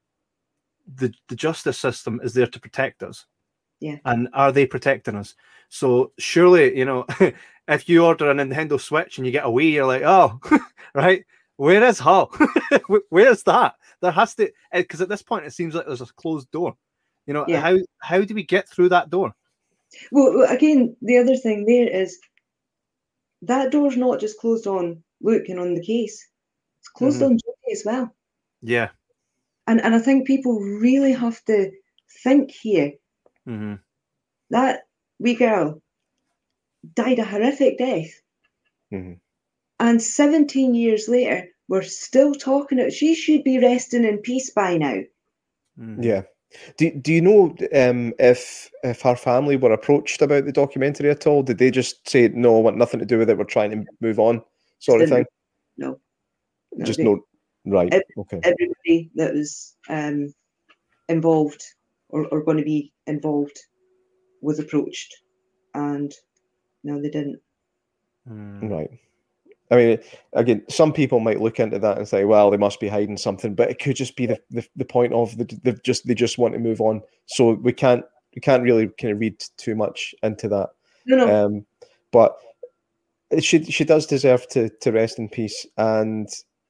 [SPEAKER 3] The justice system is there to protect us.
[SPEAKER 2] Yeah.
[SPEAKER 3] And are they protecting us? So surely, you know, if you order a Nintendo Switch and you get a Wii, you're like, oh, right, where is Hull? Where's that? There has to, because at this point it seems like there's a closed door. You know, how do we get through that door?
[SPEAKER 2] Well, again, the other thing there is that door's not just closed on Luke and on the case; it's closed on Jodie as well.
[SPEAKER 3] Yeah.
[SPEAKER 2] And I think people really have to think here.
[SPEAKER 3] Mm-hmm.
[SPEAKER 2] That wee girl died a horrific death.
[SPEAKER 4] Mm-hmm.
[SPEAKER 2] And 17 years later, we're still talking about she should be resting in peace by now.
[SPEAKER 3] Mm-hmm.
[SPEAKER 4] Yeah. Do you know if her family were approached about the documentary at all? Did they just say, "No, I want nothing to do with it, we're trying to move on," sort of thing?
[SPEAKER 2] No.
[SPEAKER 4] Just no. Right. Okay.
[SPEAKER 2] Everybody that was involved or going to be involved was approached, and no, they didn't.
[SPEAKER 4] Right. I mean, again, some people might look into that and say, "Well, they must be hiding something," but it could just be the point of they just want to move on. So we can't really kind of read too much into that.
[SPEAKER 2] No.
[SPEAKER 4] But she does deserve to rest in peace, and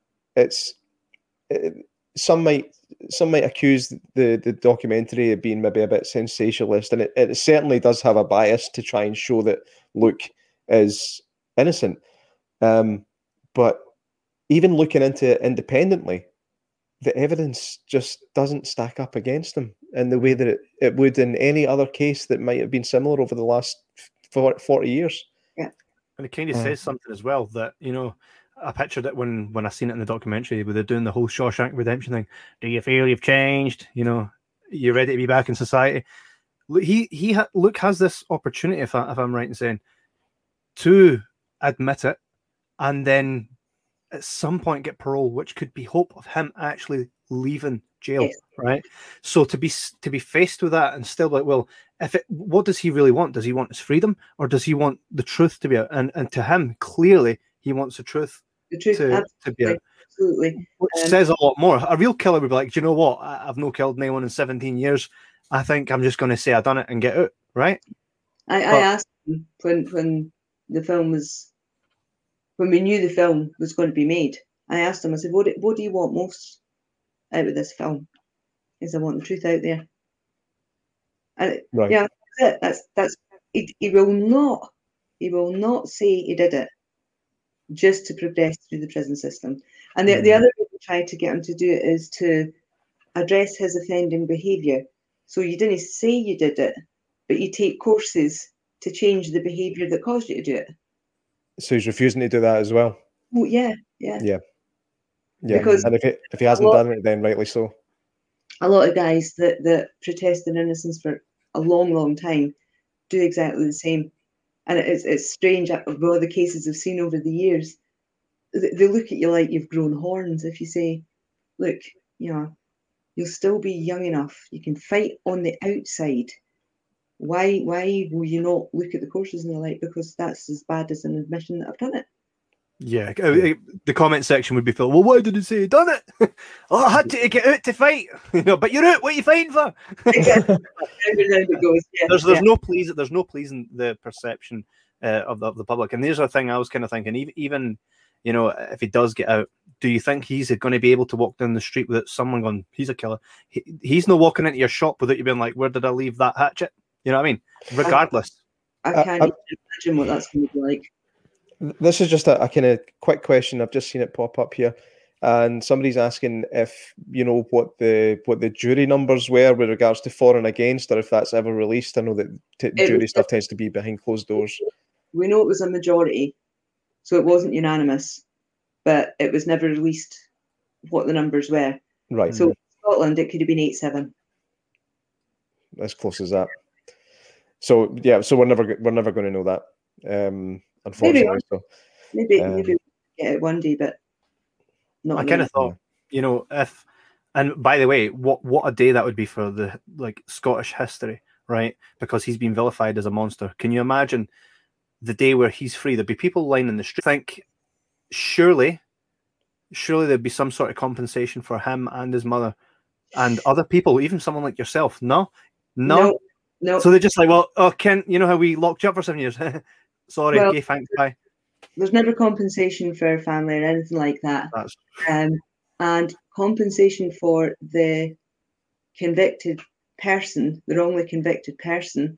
[SPEAKER 4] some might accuse the documentary of being maybe a bit sensationalist, and it certainly does have a bias to try and show that Luke is innocent. But even looking into it independently, the evidence just doesn't stack up against him in the way that it would in any other case that might have been similar over the last 40 years.
[SPEAKER 2] Yeah.
[SPEAKER 3] And it kind of says something as well that, you know, I pictured it when I seen it in the documentary where they're doing the whole Shawshank Redemption thing. Do you feel you've changed? You know, you're ready to be back in society. Luke has this opportunity, if I'm right in saying, to admit it and then at some point get parole, which could be hope of him actually leaving jail, right? So to be faced with that and still like, well, what does he really want? Does he want his freedom, or does he want the truth to be out? And to him, clearly, he wants the truth. To be out.
[SPEAKER 2] Absolutely.
[SPEAKER 3] Which says a lot more. A real killer would be like, do you know what? I've no killed anyone in 17 years. I think I'm just going to say I done it and get out, right?
[SPEAKER 2] I asked him when the film was, when we knew the film was going to be made, I asked him, I said, what do you want most out of this film? He said, I want the truth out there. And
[SPEAKER 4] right.
[SPEAKER 2] Yeah, that's he will not say he did it just to progress through the prison system. And the other way we tried to get him to do it is to address his offending behaviour. So you didn't say you did it, but you take courses to change the behaviour that caused you to do it.
[SPEAKER 4] So he's refusing to do that as well.
[SPEAKER 2] Oh, yeah.
[SPEAKER 4] Because and if he hasn't done it, then rightly so.
[SPEAKER 2] A lot of guys that protest their innocence for a long, long time do exactly the same. And it's strange, with all the cases I've seen over the years, they look at you like you've grown horns if you say, look, you'll still be young enough. You can fight on the outside. Why will you not look at the courses and the like? Because that's as bad as an admission that I've done it.
[SPEAKER 3] Yeah, the comment section would be filled. Well, why did he say he done it? Oh, I had to get out to fight. But you're out. What are you fighting for?
[SPEAKER 2] Exactly. It goes. Yeah,
[SPEAKER 3] there's no pleasing the perception of the public. And there's a thing I was kind of thinking. Even if he does get out, do you think he's going to be able to walk down the street without someone going, he's a killer? He's not walking into your shop without you being like, where did I leave that hatchet? You know what I mean? Regardless.
[SPEAKER 2] I can't even imagine what that's going to be like.
[SPEAKER 4] This is just a kind of quick question. I've just seen it pop up here, and somebody's asking if what the jury numbers were with regards to for and against, or if that's ever released. I know that jury stuff tends to be behind closed doors.
[SPEAKER 2] We know it was a majority, so it wasn't unanimous, but it was never released what the numbers were.
[SPEAKER 4] Right.
[SPEAKER 2] So in Scotland, it could have been 8-7.
[SPEAKER 4] As close as that. So yeah, so we're never going to know that. Unfortunately,
[SPEAKER 2] maybe we'll get it one day, but not.
[SPEAKER 3] I kind of thought, if, and by the way, what a day that would be for the Scottish history, right? Because he's been vilified as a monster. Can you imagine the day where he's free? There'd be people lining the street. I think surely there'd be some sort of compensation for him and his mother and other people, even someone like yourself. No. So they're just like, well, Ken, you know how we locked you up for 7 years? Sorry, okay, thanks, bye.
[SPEAKER 2] There's never compensation for family or anything like that. And compensation for the convicted person, the wrongly convicted person,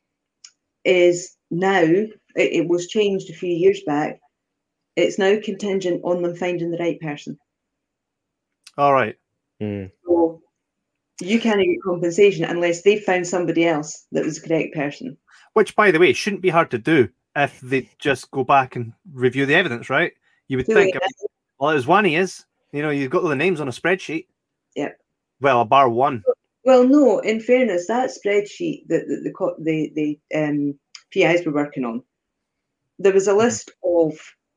[SPEAKER 2] is now, it was changed a few years back, it's now contingent on them finding the right person.
[SPEAKER 3] All right.
[SPEAKER 2] So you can't get compensation unless they found somebody else that was the correct person.
[SPEAKER 3] Which, by the way, shouldn't be hard to do if they just go back and review the evidence, right? You would think, well, as one he is, you've got all the names on a spreadsheet.
[SPEAKER 2] Yeah.
[SPEAKER 3] Well, bar one.
[SPEAKER 2] Well, no, in fairness, that spreadsheet that the PIs were working on, there was a list of,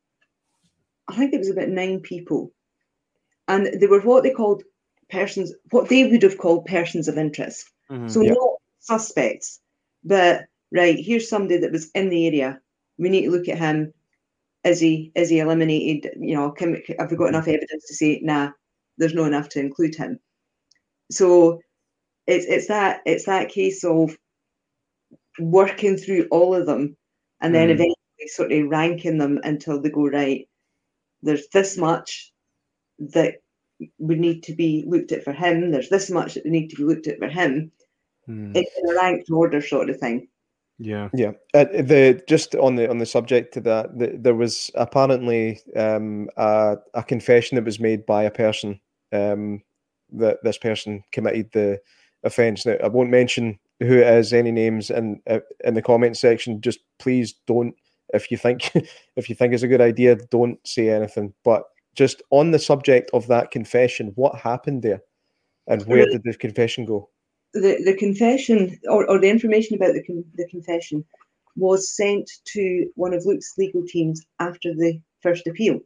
[SPEAKER 2] I think it was about 9 people, and they were what they called persons, what they would have called persons of interest. So not suspects, but right, here's somebody that was in the area. We need to look at him. Is he eliminated? Have we got enough evidence to say, nah, there's not enough to include him? So it's that case of working through all of them and then eventually sort of ranking them until they go, right, there's this much that would need to be looked at for him. There's this much that would need to be looked at for him. It's in a ranked order sort of thing.
[SPEAKER 3] Yeah.
[SPEAKER 4] Just on the subject to that, there was apparently a confession that was made by a person that this person committed the offence. Now, I won't mention who it is, any names in the comment section. Just please don't. If you think it's a good idea, don't say anything. But just on the subject of that confession, what happened there, and where did the confession go?
[SPEAKER 2] The confession or the information about the confession was sent to one of Luke's legal teams after the first appeal.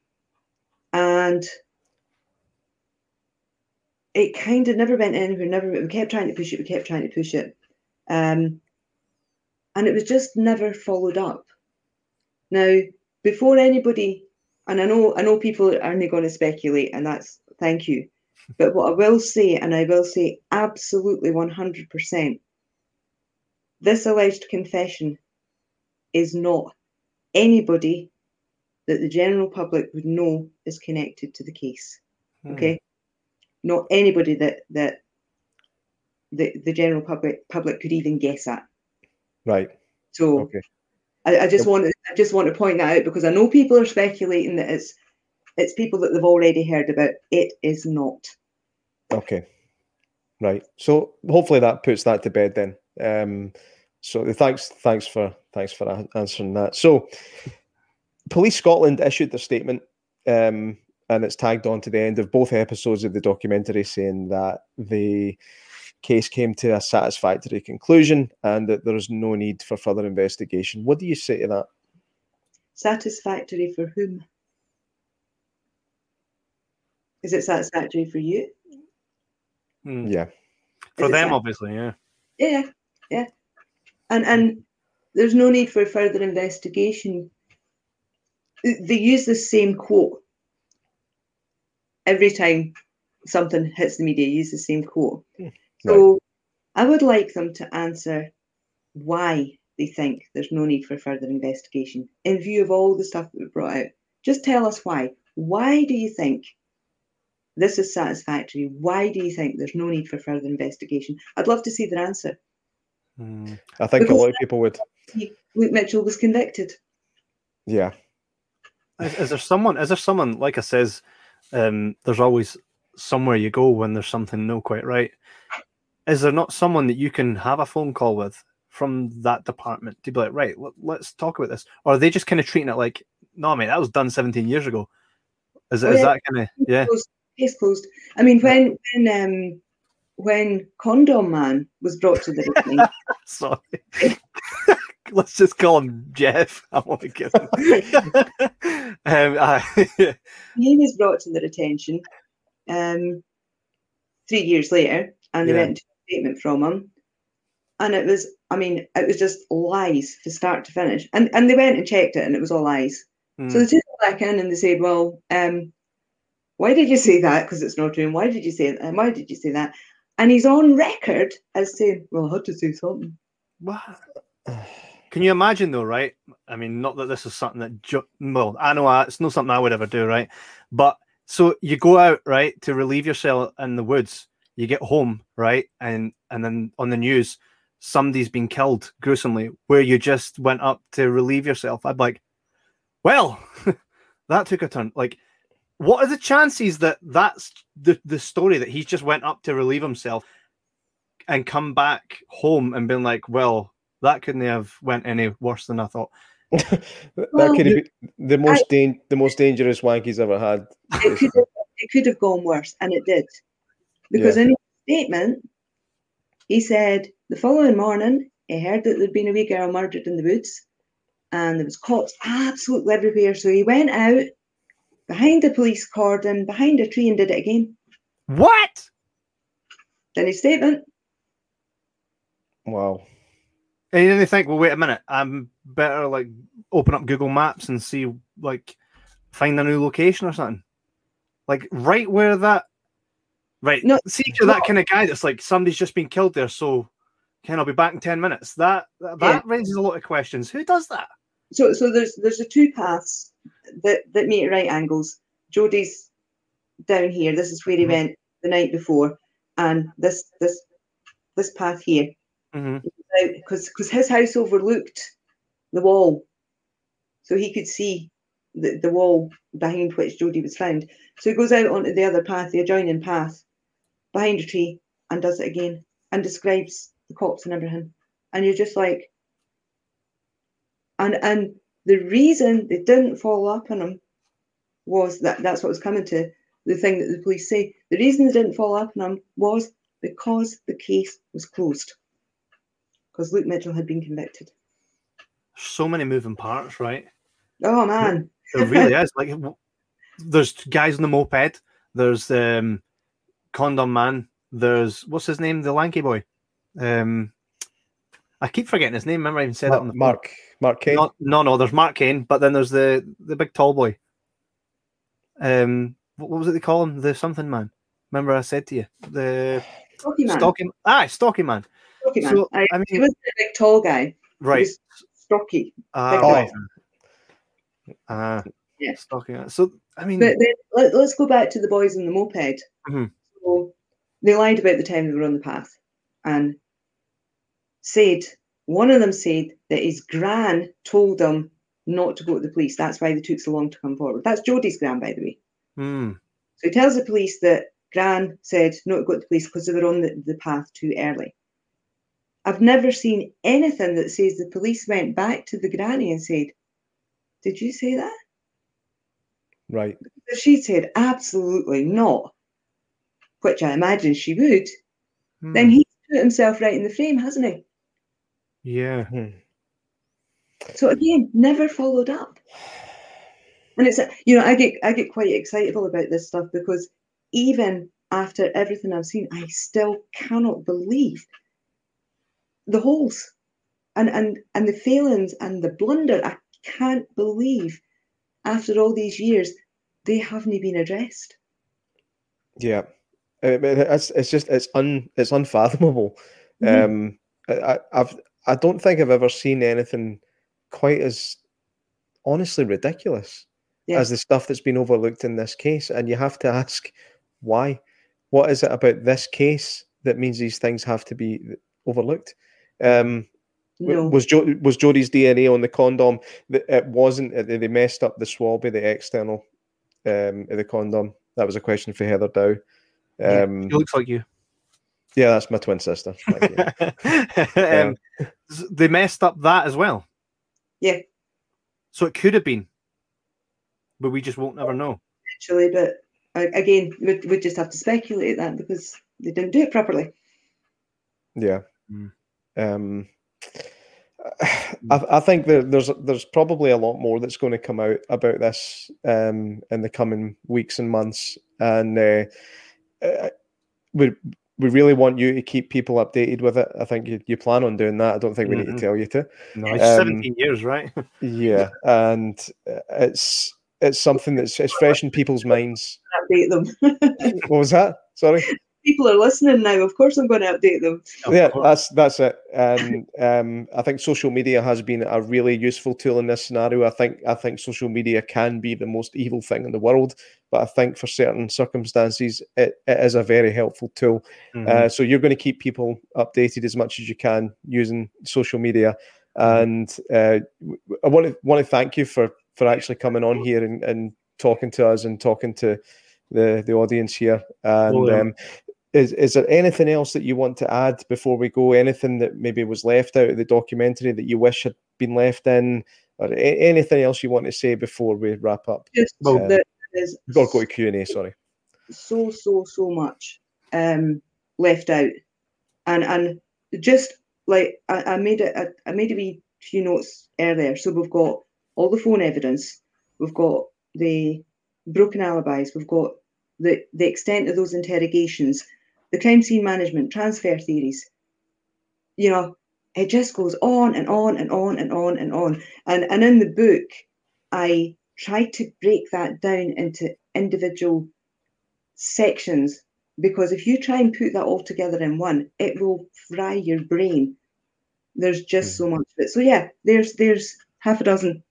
[SPEAKER 2] And it kind of never went anywhere, we kept trying to push it. And it was just never followed up. Now, before anybody, and I know people are only going to speculate, and that's, thank you. But what I will say, and I will say absolutely 100%, this alleged confession is not anybody that the general public would know is connected to the case. Okay? Not anybody that the general public could even guess at.
[SPEAKER 4] Right.
[SPEAKER 2] So
[SPEAKER 4] okay.
[SPEAKER 2] I just want to point that out, because I know people are speculating that it's people that they've already heard about. It is not.
[SPEAKER 4] Okay. Right. So hopefully that puts that to bed then. So thanks for answering that. So Police Scotland issued their statement, and it's tagged on to the end of both episodes of the documentary, saying that they case came to a satisfactory conclusion and that there is no need for further investigation. What do you say to that?
[SPEAKER 2] Satisfactory for whom? Is it satisfactory for you?
[SPEAKER 4] Yeah.
[SPEAKER 3] For them, obviously, yeah.
[SPEAKER 2] Yeah. And there's no need for further investigation. They use the same quote every time something hits the media. Use the same quote. So I would like them to answer why they think there's no need for further investigation in view of all the stuff that we brought out. Just tell us why. Why do you think this is satisfactory? Why do you think there's no need for further investigation? I'd love to see their answer.
[SPEAKER 4] I think a lot of people would.
[SPEAKER 2] Luke Mitchell was convicted.
[SPEAKER 4] Yeah.
[SPEAKER 3] Is there someone, like I says, there's always somewhere you go when there's something not quite right. Is there not someone that you can have a phone call with from that department to be like, right, let's talk about this? Or are they just kind of treating it like, no, mate, that was done 17 years ago? Is that kind of, yeah?
[SPEAKER 2] Case closed. I mean, when Condom Man was brought to the attention.
[SPEAKER 3] Sorry. Let's just call him Jeff. I'm only kidding.
[SPEAKER 2] He was brought to their attention 3 years later, and they went to a statement from him. And it was just lies from start to finish. And they went and checked it, and it was all lies. So they took it back in and they said, well, why did you say that? Because it's not true. And why did you say that? And why did you say that? And he's on record as saying, well, I had to say something.
[SPEAKER 3] What? Can you imagine, though, right? I mean, not that this is something that... well, I know it's not something I would ever do, right? But so you go out, right, to relieve yourself in the woods. You get home, right? And then on the news, somebody's been killed gruesomely where you just went up to relieve yourself. I'd be like, well, that took a turn. Like, what are the chances that that's the story, that he's just went up to relieve himself and come back home and been like, well, that couldn't have went any worse than I thought.
[SPEAKER 4] That could have been the most dangerous wank he's ever had.
[SPEAKER 2] It could have gone worse, and it did. Because in his statement, he said the following morning he heard that there'd been a wee girl murdered in the woods, and there was cops absolutely everywhere. So he went out behind the police cordon, behind a tree, and did it again.
[SPEAKER 3] What?
[SPEAKER 2] Then his statement.
[SPEAKER 4] Wow.
[SPEAKER 3] And you didn't think, well, wait a minute, I'm better like open up Google Maps and see, like, find a new location or something. Like right where that, right? No, see, you're that kind of guy that's like, somebody's just been killed there, so I'll be back in 10 minutes. That raises a lot of questions. Who does that?
[SPEAKER 2] So there's the two paths that meet at right angles. Jodie's down here. This is where he went the night before, and this path here. Because his house overlooked the wall, so he could see the wall behind which Jodie was found. So he goes out onto the other path, the adjoining path, behind a tree, and does it again, and describes the cops and everything. And you're just like, and the reason they didn't follow up on him was that's what was coming to the thing that the police say. The reason they didn't follow up on him was because the case was closed. Because Luke Mitchell had been convicted.
[SPEAKER 3] So many moving parts, right?
[SPEAKER 2] Oh man,
[SPEAKER 3] there really is. Like, there's guys on the moped. There's Condom Man. There's what's his name, the lanky boy. I keep forgetting his name. Remember, I even said that on the
[SPEAKER 4] Mark Kane.
[SPEAKER 3] No. There's Mark Kane, but then there's the big tall boy. What was it they call him? The something man. Remember, I said to you the
[SPEAKER 2] Stocky Man.
[SPEAKER 3] Stocky Man.
[SPEAKER 2] So, I mean, he was the big tall guy,
[SPEAKER 3] right?
[SPEAKER 2] Stocky.
[SPEAKER 3] Right.
[SPEAKER 2] Yeah.
[SPEAKER 3] Stocky. So I mean,
[SPEAKER 2] but let's go back to the boys on the moped. So they lied about the time they were on the path, and one of them said that his gran told them not to go to the police. That's why they took so long to come forward. That's Jodie's gran, by the way. So he tells the police that gran said not to go to the police because they were on the path too early. I've never seen anything that says the police went back to the granny and said, did you say that?
[SPEAKER 4] Right.
[SPEAKER 2] If she said absolutely not, which I imagine she would, then he's put himself right in the frame, hasn't he?
[SPEAKER 3] Yeah.
[SPEAKER 2] So again, never followed up. And it's, I get quite excitable about this stuff because even after everything I've seen, I still cannot believe the holes and the failings and the blunder. I can't believe after all these years they haven't been addressed.
[SPEAKER 4] Yeah, it's unfathomable. I don't think I've ever seen anything quite as honestly ridiculous as the stuff that's been overlooked in this case. And you have to ask why. What is it about this case that means these things have to be overlooked?
[SPEAKER 2] No.
[SPEAKER 4] Was Jodie's DNA on the condom? It wasn't. They messed up the swab of the external of the condom. That was a question for Heather Dow.
[SPEAKER 3] She looks like you.
[SPEAKER 4] Yeah, that's my twin sister.
[SPEAKER 3] They messed up that as well.
[SPEAKER 2] Yeah.
[SPEAKER 3] So it could have been, but we just won't never know.
[SPEAKER 2] Actually, but again, we just have to speculate that because they didn't do it properly.
[SPEAKER 4] Yeah. I think there's probably a lot more that's going to come out about this in the coming weeks and months, and we really want you to keep people updated with it. I think you plan on doing that. I don't think we need to tell you to.
[SPEAKER 3] No, it's 17 years, right?
[SPEAKER 4] Yeah, and it's something it's fresh in people's minds.
[SPEAKER 2] Update them.
[SPEAKER 4] What was that? Sorry.
[SPEAKER 2] People are listening now. Of course, I'm going to update them.
[SPEAKER 4] Yeah, that's it. And I think social media has been a really useful tool in this scenario. I think social media can be the most evil thing in the world, but I think for certain circumstances, it is a very helpful tool. So you're going to keep people updated as much as you can using social media. And I want to thank you for actually coming on here and talking to us and talking to the audience here. And is there anything else that you want to add before we go? Anything that maybe was left out of the documentary that you wish had been left in, or anything else you want to say before we wrap up?
[SPEAKER 2] Just that there's
[SPEAKER 4] go to Q&A. Sorry.
[SPEAKER 2] So much left out, and just like I made a wee few notes earlier. So we've got all the phone evidence, we've got the broken alibis, we've got the extent of those interrogations, the crime scene management, transfer theories. It just goes on and on and on and on and on. And in the book, I tried to break that down into individual sections, because if you try and put that all together in one, it will fry your brain. There's just so much of it. So yeah, there's half a dozen.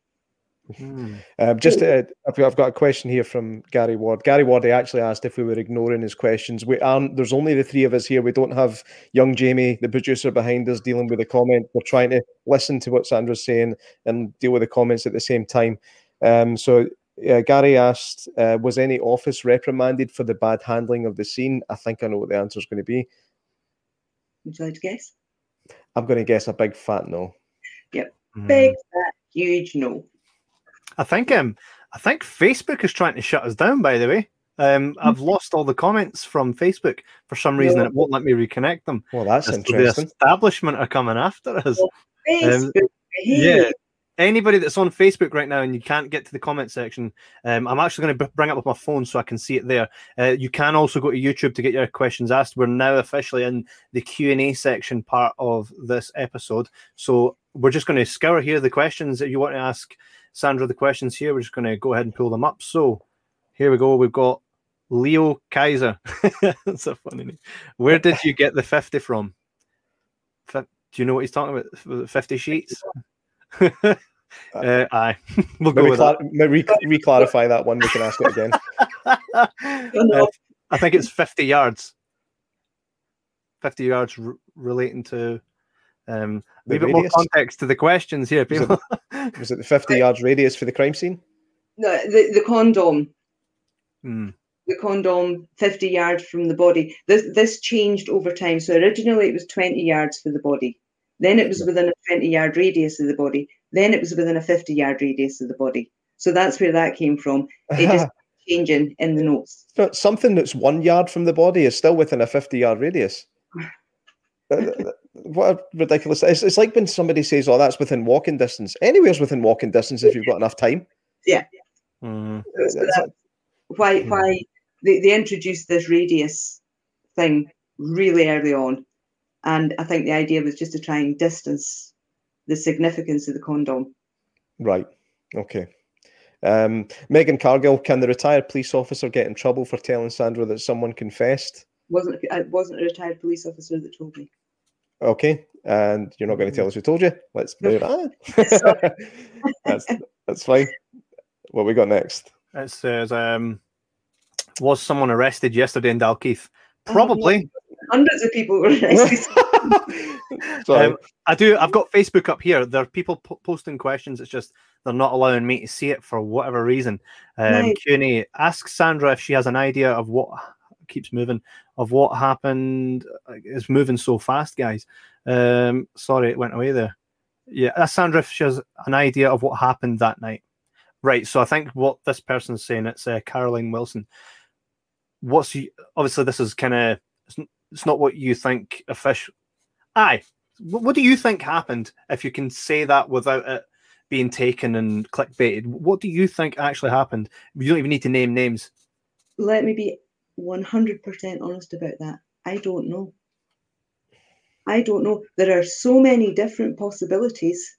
[SPEAKER 4] I've got a question here from Gary Ward. Gary Ward, he actually asked if we were ignoring his questions. We aren't. There's only the three of us here. We don't have young Jamie, the producer behind us, dealing with the comments. We're trying to listen to what Sandra's saying and deal with the comments at the same time. So Gary asked, was any office reprimanded for the bad handling of the scene? I think I know what the answer is going to be.
[SPEAKER 2] Would you like to guess?
[SPEAKER 4] I'm going to guess a big fat no.
[SPEAKER 2] Yep. Big fat huge no.
[SPEAKER 3] I think Facebook is trying to shut us down, by the way. I've lost all the comments from Facebook for some reason, and it won't let me reconnect them.
[SPEAKER 4] Well, that's interesting.
[SPEAKER 3] The establishment are coming after us.
[SPEAKER 2] Facebook,
[SPEAKER 3] yeah. Anybody that's on Facebook right now and you can't get to the comment section, I'm actually going to bring it up with my phone so I can see it there. You can also go to YouTube to get your questions asked. We're now officially in the Q&A section part of this episode. So we're just going to scour here the questions that you want to ask Sandra, the questions here. We're just going to go ahead and pull them up. So here we go. We've got Leo Kaiser. That's a funny name. Where did you get the 50 from? Do you know what he's talking about? 50 sheets? Aye. We'll go with that.
[SPEAKER 4] Re-clarify that one. We can ask it again.
[SPEAKER 3] I think it's 50 yards. 50 yards relating to a bit more context to the questions here, people.
[SPEAKER 4] Was it the 50 yards radius for the crime scene?
[SPEAKER 2] No, the condom.
[SPEAKER 3] The
[SPEAKER 2] condom 50 yards from the body. This changed over time. So originally it was 20 yards for the body. Then it was within a 20-yard radius of the body. Then it was within a 50-yard radius of the body. So that's where that came from. It just changing in the notes.
[SPEAKER 4] So something that's 1 yard from the body is still within a 50-yard radius. What a ridiculous! It's like when somebody says, "Oh, that's within walking distance." Anywhere's within walking distance if you've got enough time.
[SPEAKER 2] Yeah.
[SPEAKER 4] It's
[SPEAKER 2] Why they introduced this radius thing really early on, and I think the idea was just to try and distance the significance of the condom.
[SPEAKER 4] Right. Okay. Megan Cargill, can the retired police officer get in trouble for telling Sandra that someone confessed?
[SPEAKER 2] It wasn't a retired police officer that told me.
[SPEAKER 4] Okay, and you're not going to tell us who told you. Let's move on. That's fine. What we got next?
[SPEAKER 3] It says, was someone arrested yesterday in Dalkeith? Probably.
[SPEAKER 2] Hundreds of people were arrested.
[SPEAKER 4] Sorry.
[SPEAKER 3] I've got Facebook up here. There are people posting questions. It's just they're not allowing me to see it for whatever reason.
[SPEAKER 2] Right.
[SPEAKER 3] Q&A. Ask Sandra if she has an idea of what keeps moving, of what happened. It's moving so fast, guys. Sorry, it went away there. Yeah, ask Sandra if she has an idea of what happened that night. Right, so I think what this person's saying, it's Caroline Wilson. Obviously this is kind of, it's not what you think official. What do you think happened, if you can say that without it being taken and clickbaited? What do you think actually happened? You don't even need to name names.
[SPEAKER 2] Let me be 100% honest about that. I don't know. There are so many different possibilities.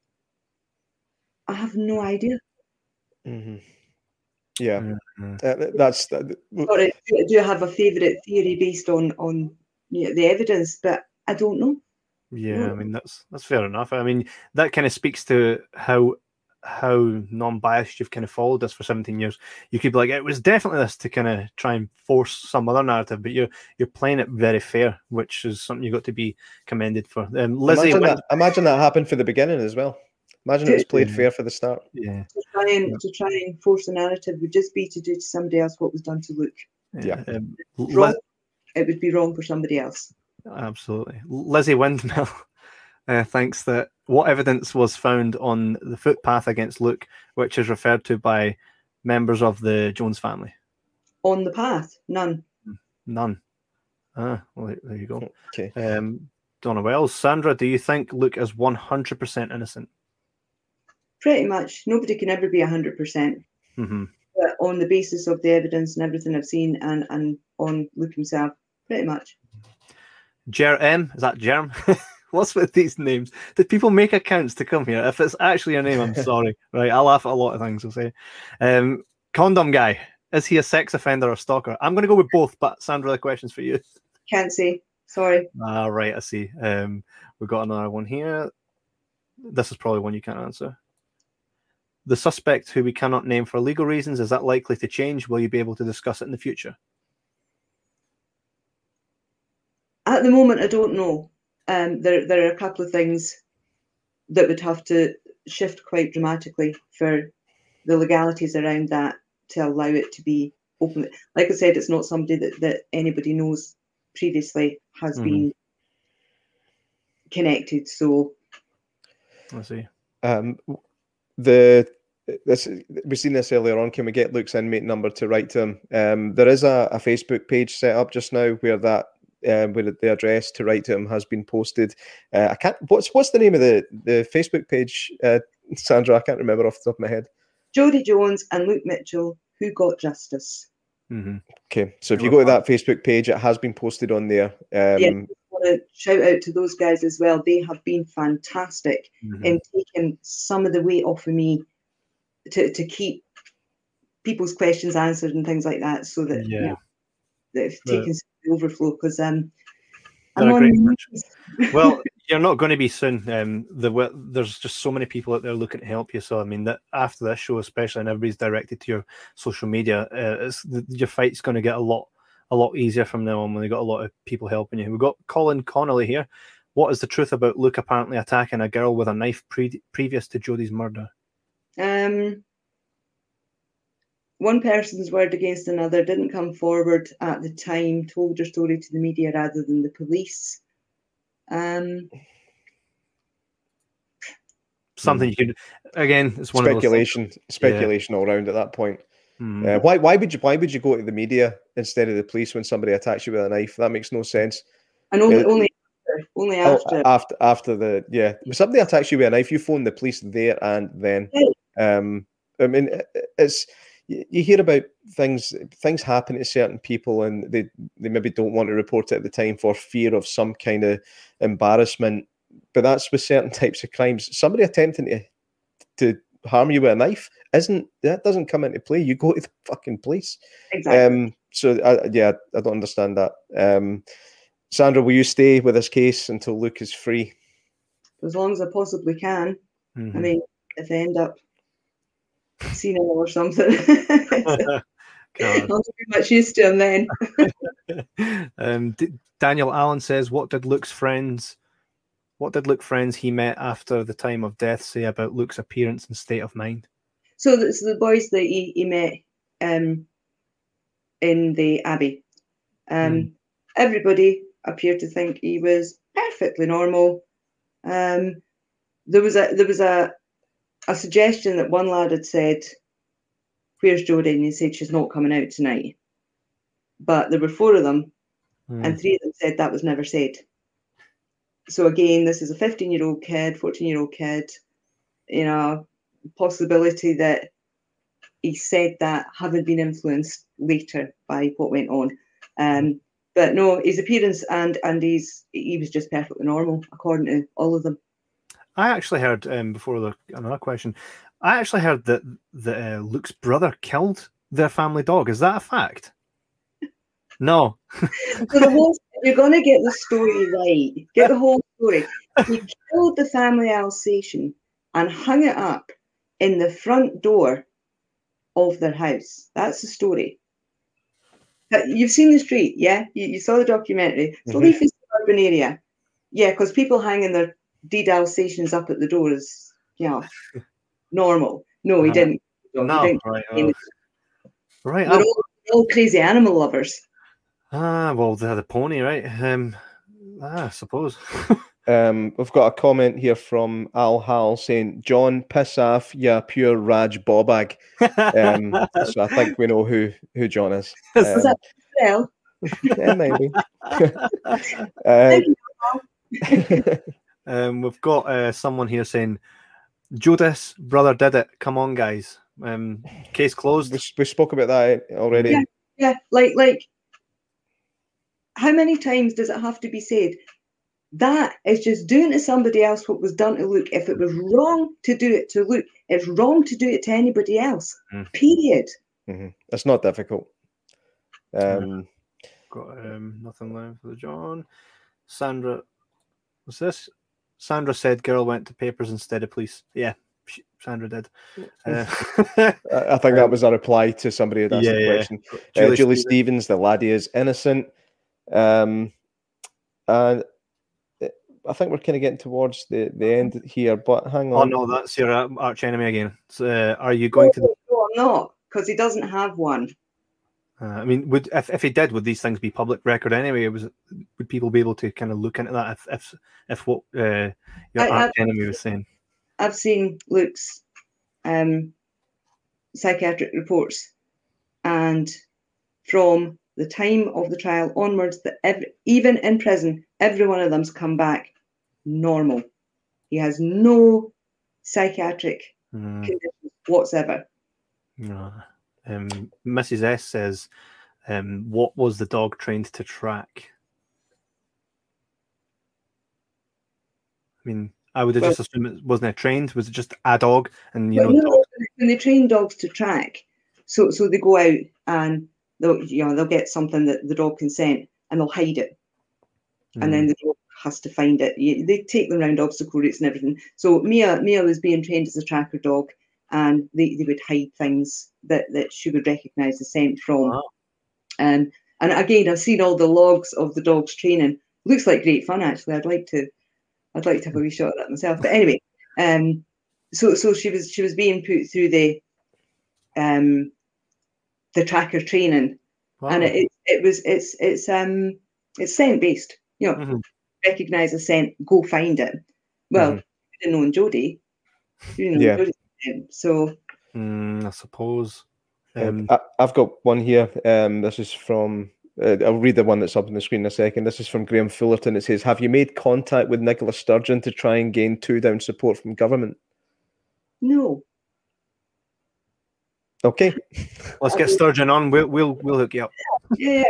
[SPEAKER 2] I have no idea.
[SPEAKER 4] Mm-hmm. Yeah,
[SPEAKER 3] Mm-hmm.
[SPEAKER 2] Sorry, do you have a favourite theory based on the evidence? But I don't know.
[SPEAKER 3] Yeah, I mean that's fair enough. I mean that kind of speaks to how non-biased you've kind of followed this for 17 years. You could be like, it was definitely this, to kind of try and force some other narrative, but you're playing it very fair, which is something you got to be commended for. Lizzie,
[SPEAKER 4] imagine that happened for the beginning as well. Imagine it was played fair for the start.
[SPEAKER 3] Yeah.
[SPEAKER 2] To try and force a narrative would just be to do to somebody else what was done to Luke.
[SPEAKER 4] Yeah.
[SPEAKER 2] It would be wrong for somebody else.
[SPEAKER 3] Absolutely. Lizzie Windmill thinks that what evidence was found on the footpath against Luke, which is referred to by members of the Jones family?
[SPEAKER 2] On the path? None.
[SPEAKER 3] None. Well, there you go.
[SPEAKER 4] Okay.
[SPEAKER 3] Donna Wells. Sandra, do you think Luke is 100% innocent?
[SPEAKER 2] Pretty much. Nobody can ever be 100%.
[SPEAKER 3] Mm-hmm.
[SPEAKER 2] But on the basis of the evidence and everything I've seen and on Luke himself, pretty much.
[SPEAKER 3] Is that Jerm? What's with these names? Did people make accounts to come here? If it's actually your name, I'm sorry. Right, I laugh at a lot of things, I'll say. Condom guy, is he a sex offender or stalker? I'm going to go with both, but Sandra, the question's for you.
[SPEAKER 2] Can't say. Sorry.
[SPEAKER 3] Right, I see. We've got another one here. This is probably one you can't answer. The suspect, who we cannot name for legal reasons, is that likely to change? Will you be able to discuss it in the future?
[SPEAKER 2] At the moment, I don't know. There are a couple of things that would have to shift quite dramatically for the legalities around that to allow it to be open. Like I said, it's not somebody that anybody knows previously has been connected. So
[SPEAKER 3] I see.
[SPEAKER 4] We've seen this earlier on. Can we get Luke's inmate number to write to him? There is a Facebook page set up just now where that where the address to write to him has been posted. I can't. What's the name of the Facebook page, Sandra? I can't remember off the top of my head.
[SPEAKER 2] Jodie Jones and Luke Mitchell, who got justice.
[SPEAKER 3] Mm-hmm.
[SPEAKER 4] Okay, so if you go to that Facebook page, it has been posted on there.
[SPEAKER 2] I want to shout out to those guys as well. They have been fantastic in taking some of the weight off of me to keep people's questions answered and things like that, so that they've taken the overflow, because
[SPEAKER 3] well, you're not going to be soon. There's just so many people out there looking to help you. So I mean, that after this show, especially, and everybody's directed to your social media, your fight's going to get a lot easier from now on when they got a lot of people helping you. We've got Colin Connolly here. What is the truth about Luke apparently attacking a girl with a knife previous to Jodie's murder?
[SPEAKER 2] One person's word against another, didn't come forward at the time, told her story to the media rather than the police.
[SPEAKER 3] Something you could, again, it's one
[SPEAKER 4] speculation all around at that point. Why would you go to the media instead of the police when somebody attacks you with a knife? That makes no sense.
[SPEAKER 2] And only Only after.
[SPEAKER 4] After the somebody attacks you with a knife, you phone the police there and then. I mean, it's you hear about things happen to certain people, and they maybe don't want to report it at the time for fear of some kind of embarrassment. But that's with certain types of crimes. Somebody attempting to harm you with a knife doesn't come into play. You go to the fucking police.
[SPEAKER 2] Exactly.
[SPEAKER 4] So I don't understand that. Sandra, will you stay with this case until Luke is free?
[SPEAKER 2] As long as I possibly can.
[SPEAKER 3] Mm-hmm.
[SPEAKER 2] I mean, if I end up seeing him or something, I'll be much used to him then.
[SPEAKER 3] Daniel Allen says, what did Luke friends he met after the time of death say about Luke's appearance and state of mind?
[SPEAKER 2] So the boys that he met in the Abbey, everybody appeared to think he was perfectly normal. There was a suggestion that one lad had said, "Where's Jodie?" And he said, "She's not coming out tonight." But there were 4 of them, and 3 of them said that was never said. So again, this is a 15-year-old kid, 14-year-old kid, possibility that he said that, having been influenced later by what went on. But no, his appearance and he was just perfectly normal, according to all of them.
[SPEAKER 3] I actually heard, before another question, I actually heard that Luke's brother killed their family dog. Is that a fact? No.
[SPEAKER 2] So you're going to get the story right. Get the whole story. He killed the family Alsatian and hung it up in the front door of their house. That's the story. You've seen the street, yeah? You saw the documentary. It's a leafy suburban area. Yeah, because people hanging their dead Alsatians up at the door is, normal. No, he didn't.
[SPEAKER 3] No,
[SPEAKER 2] he didn't.
[SPEAKER 3] Right.
[SPEAKER 2] They're all crazy animal lovers.
[SPEAKER 3] Well, they had a pony, right? I suppose.
[SPEAKER 4] We've got a comment here from Al Hal saying, "John, piss off, yeah, pure Raj Bobag." So I think we know who John is.
[SPEAKER 2] Is that well?
[SPEAKER 4] Yeah, maybe.
[SPEAKER 3] We've got someone here saying, "Judas, brother did it. Come on, guys. Case closed."
[SPEAKER 4] We spoke about that already.
[SPEAKER 2] Yeah. Like, how many times does it have to be said? That is just doing to somebody else what was done to Luke. If it was wrong to do it to Luke, it's wrong to do it to anybody else. Period.
[SPEAKER 4] It's not difficult.
[SPEAKER 3] Got nothing left for the John. Sandra, what's this? Sandra said girl went to papers instead of police. Yeah, Sandra did.
[SPEAKER 4] I think that was a reply to somebody who asked the question. Julie Stevens, the laddie is innocent. And I think we're kind of getting towards the end here, but hang on.
[SPEAKER 3] Oh no, that's your arch enemy again. So, are you going to?
[SPEAKER 2] No, I'm not, because he doesn't have one.
[SPEAKER 3] I mean, if he did, would these things be public record anyway? Would people be able to kind of look into that if what your arch enemy was saying?
[SPEAKER 2] I've seen Luke's psychiatric reports, and from the time of the trial onwards, even in prison, every one of them's come back normal. He has no psychiatric conditions whatsoever.
[SPEAKER 3] No. Mrs. S says, what was the dog trained to track? I mean, I would have just assumed it wasn't trained. Was it just a dog? And
[SPEAKER 2] when they train dogs to track, so they go out and they'll get something that the dog can scent and they'll hide it, and then the dog has to find it. They take them around obstacle routes and everything. So Mia was being trained as a tracker dog, and they would hide things that she would recognise the scent from.
[SPEAKER 3] Wow.
[SPEAKER 2] And again, I've seen all the logs of the dog's training. Looks like great fun, actually. I'd like to have a wee shot at that myself. But anyway, so she was being put through the tracker training. Wow. And it's scent based. Recognise a scent, go find it. Well, you didn't know Jodie. Jodie's so.
[SPEAKER 3] I suppose.
[SPEAKER 4] I've got one here. This is from I'll read the one that's up on the screen in a second. This is from Graham Fullerton. It says, have you made contact with Nicola Sturgeon to try and gain 2 Down support from government?
[SPEAKER 2] No.
[SPEAKER 4] Okay.
[SPEAKER 3] Let's get Sturgeon on. We'll hook you up.
[SPEAKER 2] Yeah.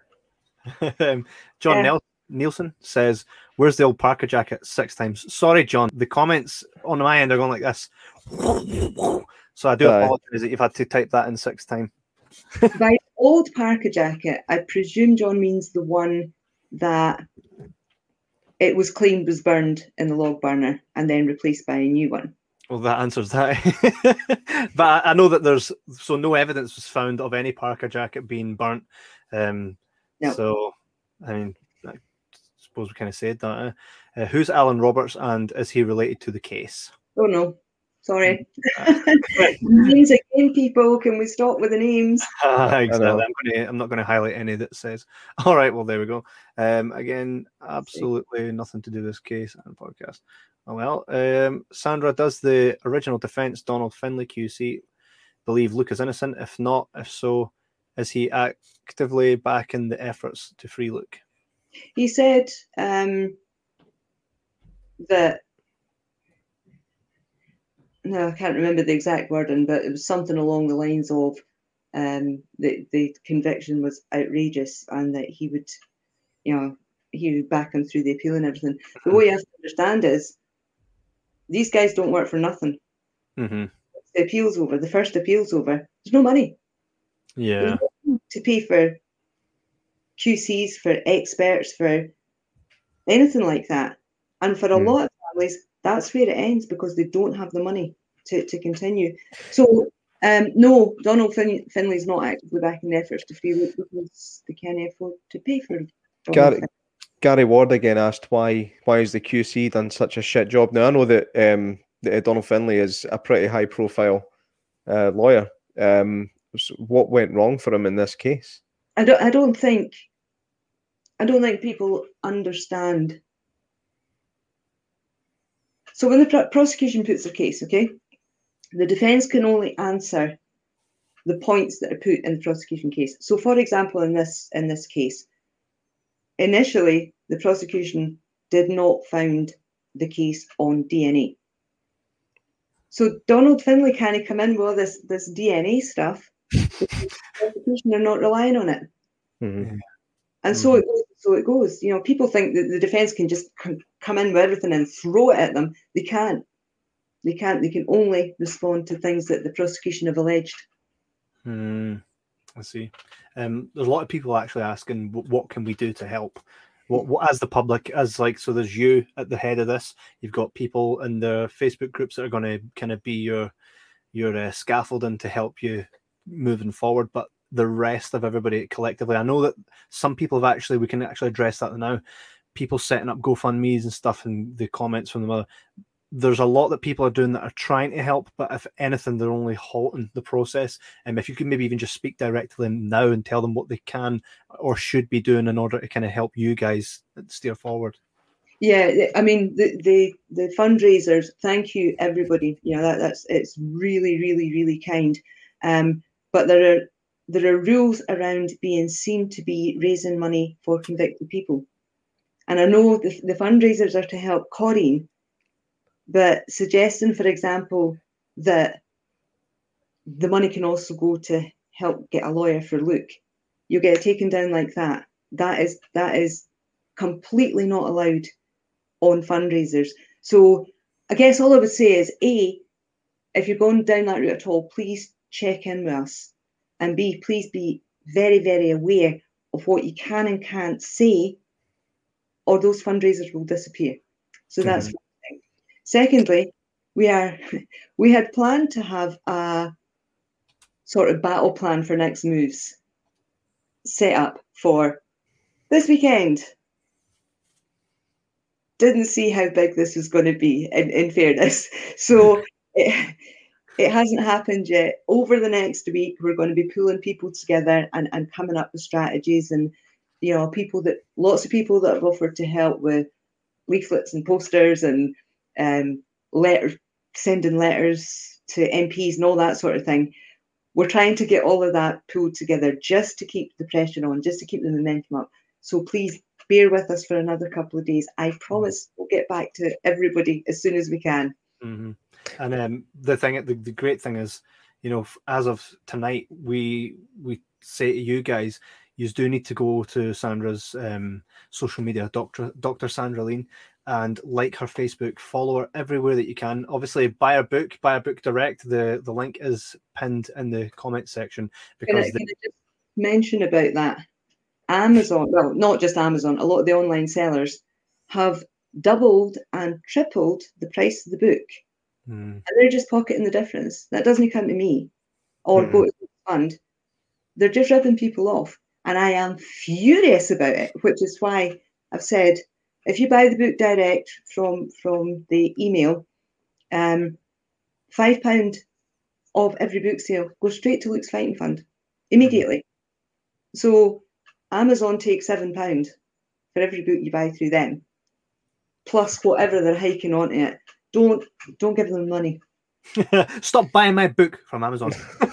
[SPEAKER 3] John Nielsen says, where's the old Parker jacket 6 times? Sorry, John. The comments on my end are going like this. So I do apologize that you've had to type that in 6 times.
[SPEAKER 2] By old Parker jacket, I presume John means the one that it was claimed was burned in the log burner and then replaced by a new one.
[SPEAKER 3] Well, that answers that. But I know that no evidence was found of any Parker jacket being burnt.
[SPEAKER 2] No.
[SPEAKER 3] So, I mean, I suppose we kind of said that. Who's Alan Roberts and is he related to the case?
[SPEAKER 2] Oh, no. Sorry. Names again, people. Can we stop with the names?
[SPEAKER 3] Exactly. I'm not going to highlight any that says. All right. Well, there we go. Again, absolutely nothing to do with this case and podcast. Oh, well, Sandra, does the original defence, Donald Finlay QC, believe Luke is innocent? If not, if so, is he actively backing the efforts to free Luke?
[SPEAKER 2] He said that. No, I can't remember the exact wording, but it was something along the lines of the conviction was outrageous and that he would back him through the appeal and everything. But what you have to understand is these guys don't work for nothing.
[SPEAKER 3] Mm-hmm.
[SPEAKER 2] The appeal's over. The first appeal's over. There's no money.
[SPEAKER 3] Yeah.
[SPEAKER 2] There's no money to pay for QCs, for experts, for anything like that. And for a lot of families, that's where it ends because they don't have the money to continue. So, no, Donald Finlay's not actively backing the efforts to free Luke because they can't afford to pay for it.
[SPEAKER 4] Gary Ward again asked why has the QC done such a shit job? Now I know that Donald Finlay is a pretty high profile lawyer. What went wrong for him in this case?
[SPEAKER 2] I don't think people understand. So when the prosecution puts their case, okay, the defence can only answer the points that are put in the prosecution case. So, for example, in this case, initially the prosecution did not found the case on DNA. So Donald Finlay kind of come in with all this DNA stuff. The prosecution are not relying on it, and so it goes. You know, people think that the defence can just come in with everything and throw it at them. They can't. They can only respond to things that the prosecution have alleged.
[SPEAKER 3] I see. There's a lot of people actually asking, what can we do to help? What as the public, so there's you at the head of this. You've got people in the Facebook groups that are going to kind of be your scaffolding to help you moving forward. But the rest of everybody collectively, I know that some people we can actually address that now. People setting up GoFundMe's and stuff, and the comments from them. There's a lot that people are doing that are trying to help, but if anything, they're only halting the process. And if you could maybe even just speak directly to them now and tell them what they can or should be doing in order to kind of help you guys steer forward. Yeah,
[SPEAKER 2] I mean the fundraisers. Thank you, everybody. You know it's really, really, really kind. But there are rules around being seen to be raising money for convicted people, and I know the fundraisers are to help Corinne. But suggesting, for example, that the money can also go to help get a lawyer for Luke, you get it taken down like that. That is completely not allowed on fundraisers. So I guess all I would say is, A, if you're going down that route at all, please check in with us. And B, please be very, very aware of what you can and can't say, or those fundraisers will disappear. So that's Secondly, we had planned to have a sort of battle plan for next moves set up for this weekend. Didn't see how big this was going to be, in fairness. So it hasn't happened yet. Over the next week, we're going to be pulling people together and coming up with strategies, and lots of people that have offered to help with leaflets and posters and sending letters to MPs and all that sort of thing. we're trying to get all of that pulled together just to keep the pressure on, just to keep the momentum up. So please bear with us for another couple of days. I promise we'll get back to everybody as soon as we can.
[SPEAKER 3] Mm-hmm. And the great thing is, you know, as of tonight, we say to you guys, you do need to go to Sandra's social media, Dr. Sandra Lean, and like her Facebook, follow her everywhere that you can. Obviously, buy her book direct. The link is pinned in the comment section. Because
[SPEAKER 2] can I just mention about that? Amazon, well, not just Amazon, a lot of the online sellers have doubled and tripled the price of the book. And they're just pocketing the difference. That doesn't come to me or go to the fund. They're just ripping people off. And I am furious about it, which is why I've said, if you buy the book direct from the email, £5 of every book sale goes straight to Luke's Fighting Fund immediately. So Amazon takes £7 for every book you buy through them, plus whatever they're hiking onto it. Don't give them money.
[SPEAKER 3] Stop buying my book from Amazon.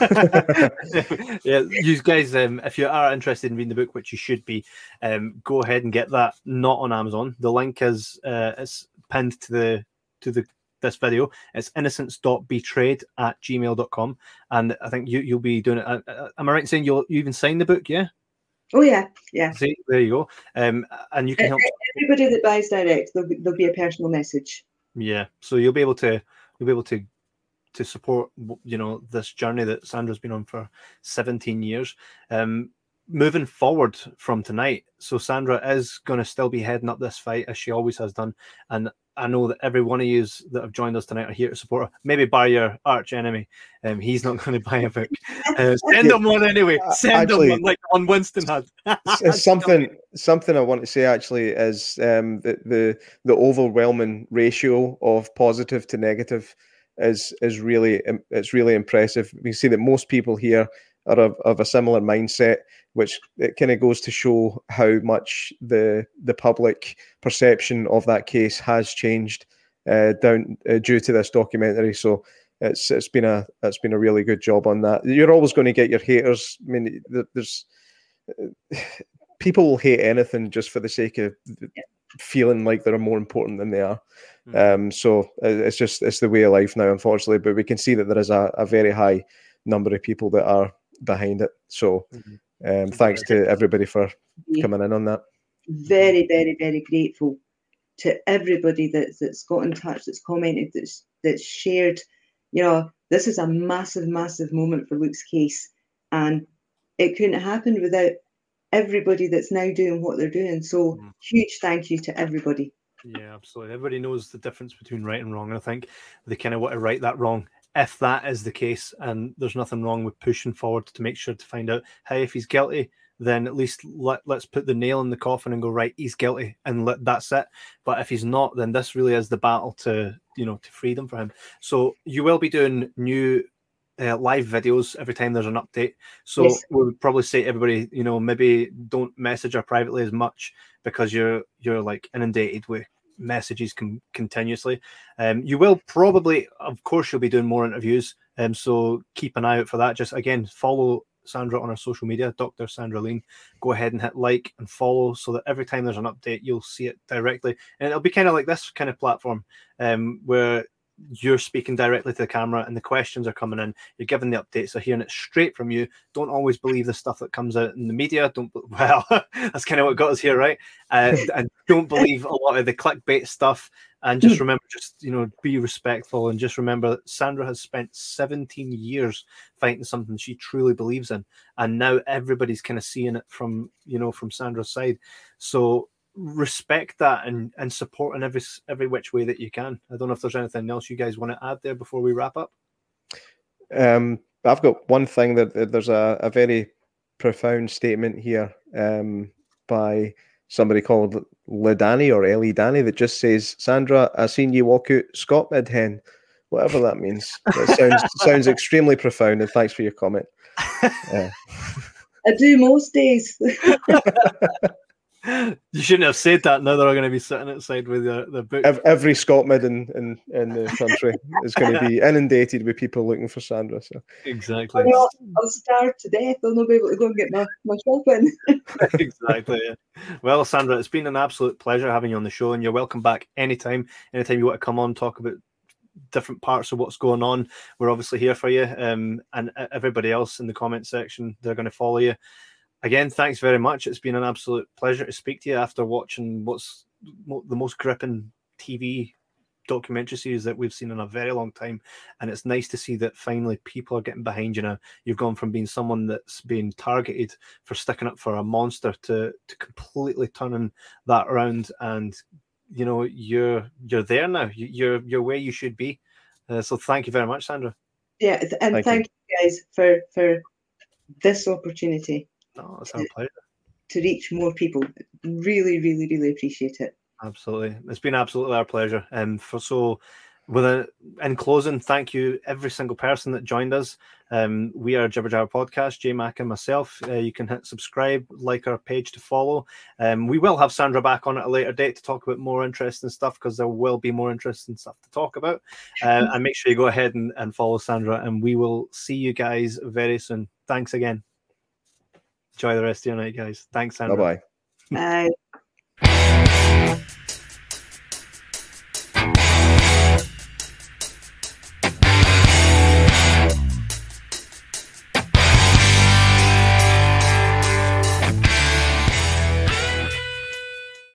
[SPEAKER 3] Yeah, you guys, if you are interested in reading the book, which you should be, go ahead and get that. Not on Amazon. The link is pinned to this video. It's innocence.betrayed@gmail.com, and I think you'll be doing it. Am I right in saying you even signed the book? Yeah.
[SPEAKER 2] Oh yeah.
[SPEAKER 3] See, there you go. And you can help
[SPEAKER 2] everybody that buys direct. There'll be a personal message.
[SPEAKER 3] Yeah, so you'll be able to support, you know, this journey that Sandra's been on for 17 years. Moving forward from tonight, so Sandra is going to still be heading up this fight as she always has done, and I know that every one of you that have joined us tonight are here to support her. Maybe buy your arch enemy. He's not going to buy a book. Send him one anyway. Send him one like the one Winston had.
[SPEAKER 4] Something I want to say actually is the overwhelming ratio of positive to negative is really impressive. We see that most people here are of a similar mindset, which it kind of goes to show how much the public perception of that case has changed due to this documentary. So it's been a really good job on that. You're always going to get your haters. I mean, there's people will hate anything just for the sake of feeling like they're more important than they are. So it's the way of life now, unfortunately. But we can see that there is a very high number of people that are behind it. So thanks to everybody for coming in on that.
[SPEAKER 2] Very, very, very grateful to everybody that's got in touch, that's commented, that's shared. You know, this is a massive, massive moment for Luke's case, and it couldn't have happened without everybody that's now doing what they're doing. So huge thank you to everybody.
[SPEAKER 3] Yeah, absolutely. Everybody knows the difference between right and wrong, and I think they kind of want to right that wrong. If that is the case, and there's nothing wrong with pushing forward to make sure to find out, hey, if he's guilty, then at least let's put the nail in the coffin and go, right, he's guilty, and that's it. But if he's not, then this really is the battle to freedom for him. So you will be doing new live videos every time there's an update. So yes, we would probably say to everybody, maybe don't message her privately as much, because you're like inundated with messages continuously. You will probably, of course, you'll be doing more interviews, so keep an eye out for that. Just again, follow Sandra on her social media, Dr. Sandra Lean. Go ahead and hit like and follow, so that every time there's an update, you'll see it directly. And it'll be kind of like this kind of platform, where you're speaking directly to the camera and the questions are coming in. You're giving the updates, so hearing it straight from you. Don't always believe the stuff that comes out in the media. That's kind of what got us here, right? And don't believe a lot of the clickbait stuff. And just remember, be respectful, and just remember that Sandra has spent 17 years fighting something she truly believes in, and now everybody's kind of seeing it from Sandra's side. So respect that and support in every which way that you can. I don't know if there's anything else you guys want to add there before we wrap up.
[SPEAKER 4] I've got one thing, that there's a very profound statement here by somebody called Ledani or Ellie Danny that just says, "Sandra, I seen you walk out Scott mid-hen," whatever that means. That sounds extremely profound, and thanks for your comment.
[SPEAKER 2] I do most days.
[SPEAKER 3] You shouldn't have said that. Now they're all going to be sitting outside with the book.
[SPEAKER 4] Every Scot mid in the country is going to be inundated with people looking for Sandra. So
[SPEAKER 3] exactly.
[SPEAKER 2] I'll starve to death. I'll not be able to go and get my shopping.
[SPEAKER 3] Exactly. Yeah. Well, Sandra, it's been an absolute pleasure having you on the show, and you're welcome back anytime. Anytime you want to come on, talk about different parts of what's going on, we're obviously here for you. And everybody else in the comment section, they're going to follow you. Again, thanks very much. It's been an absolute pleasure to speak to you after watching what's the most gripping TV documentary series that we've seen in a very long time. And it's nice to see that finally people are getting behind you now. You've gone from being someone that's been targeted for sticking up for a monster to completely turning that around. And, you know, you're there now. You're where you should be. So thank you very much, Sandra.
[SPEAKER 2] Yeah, and thank you guys for this opportunity.
[SPEAKER 3] No, it's our pleasure.
[SPEAKER 2] To reach more people. Really, really, really appreciate it.
[SPEAKER 3] Absolutely. It's been absolutely our pleasure. In closing, thank you every single person that joined us. We are Jibber Jabber Podcast, J Mac and myself. You can hit subscribe, like our page to follow. We will have Sandra back on at a later date to talk about more interesting stuff, because there will be more interesting stuff to talk about. And make sure you go ahead and follow Sandra, and we will see you guys very soon. Thanks again. Enjoy the rest of your night, guys. Thanks, Sandra.
[SPEAKER 4] Bye-bye.
[SPEAKER 2] Bye.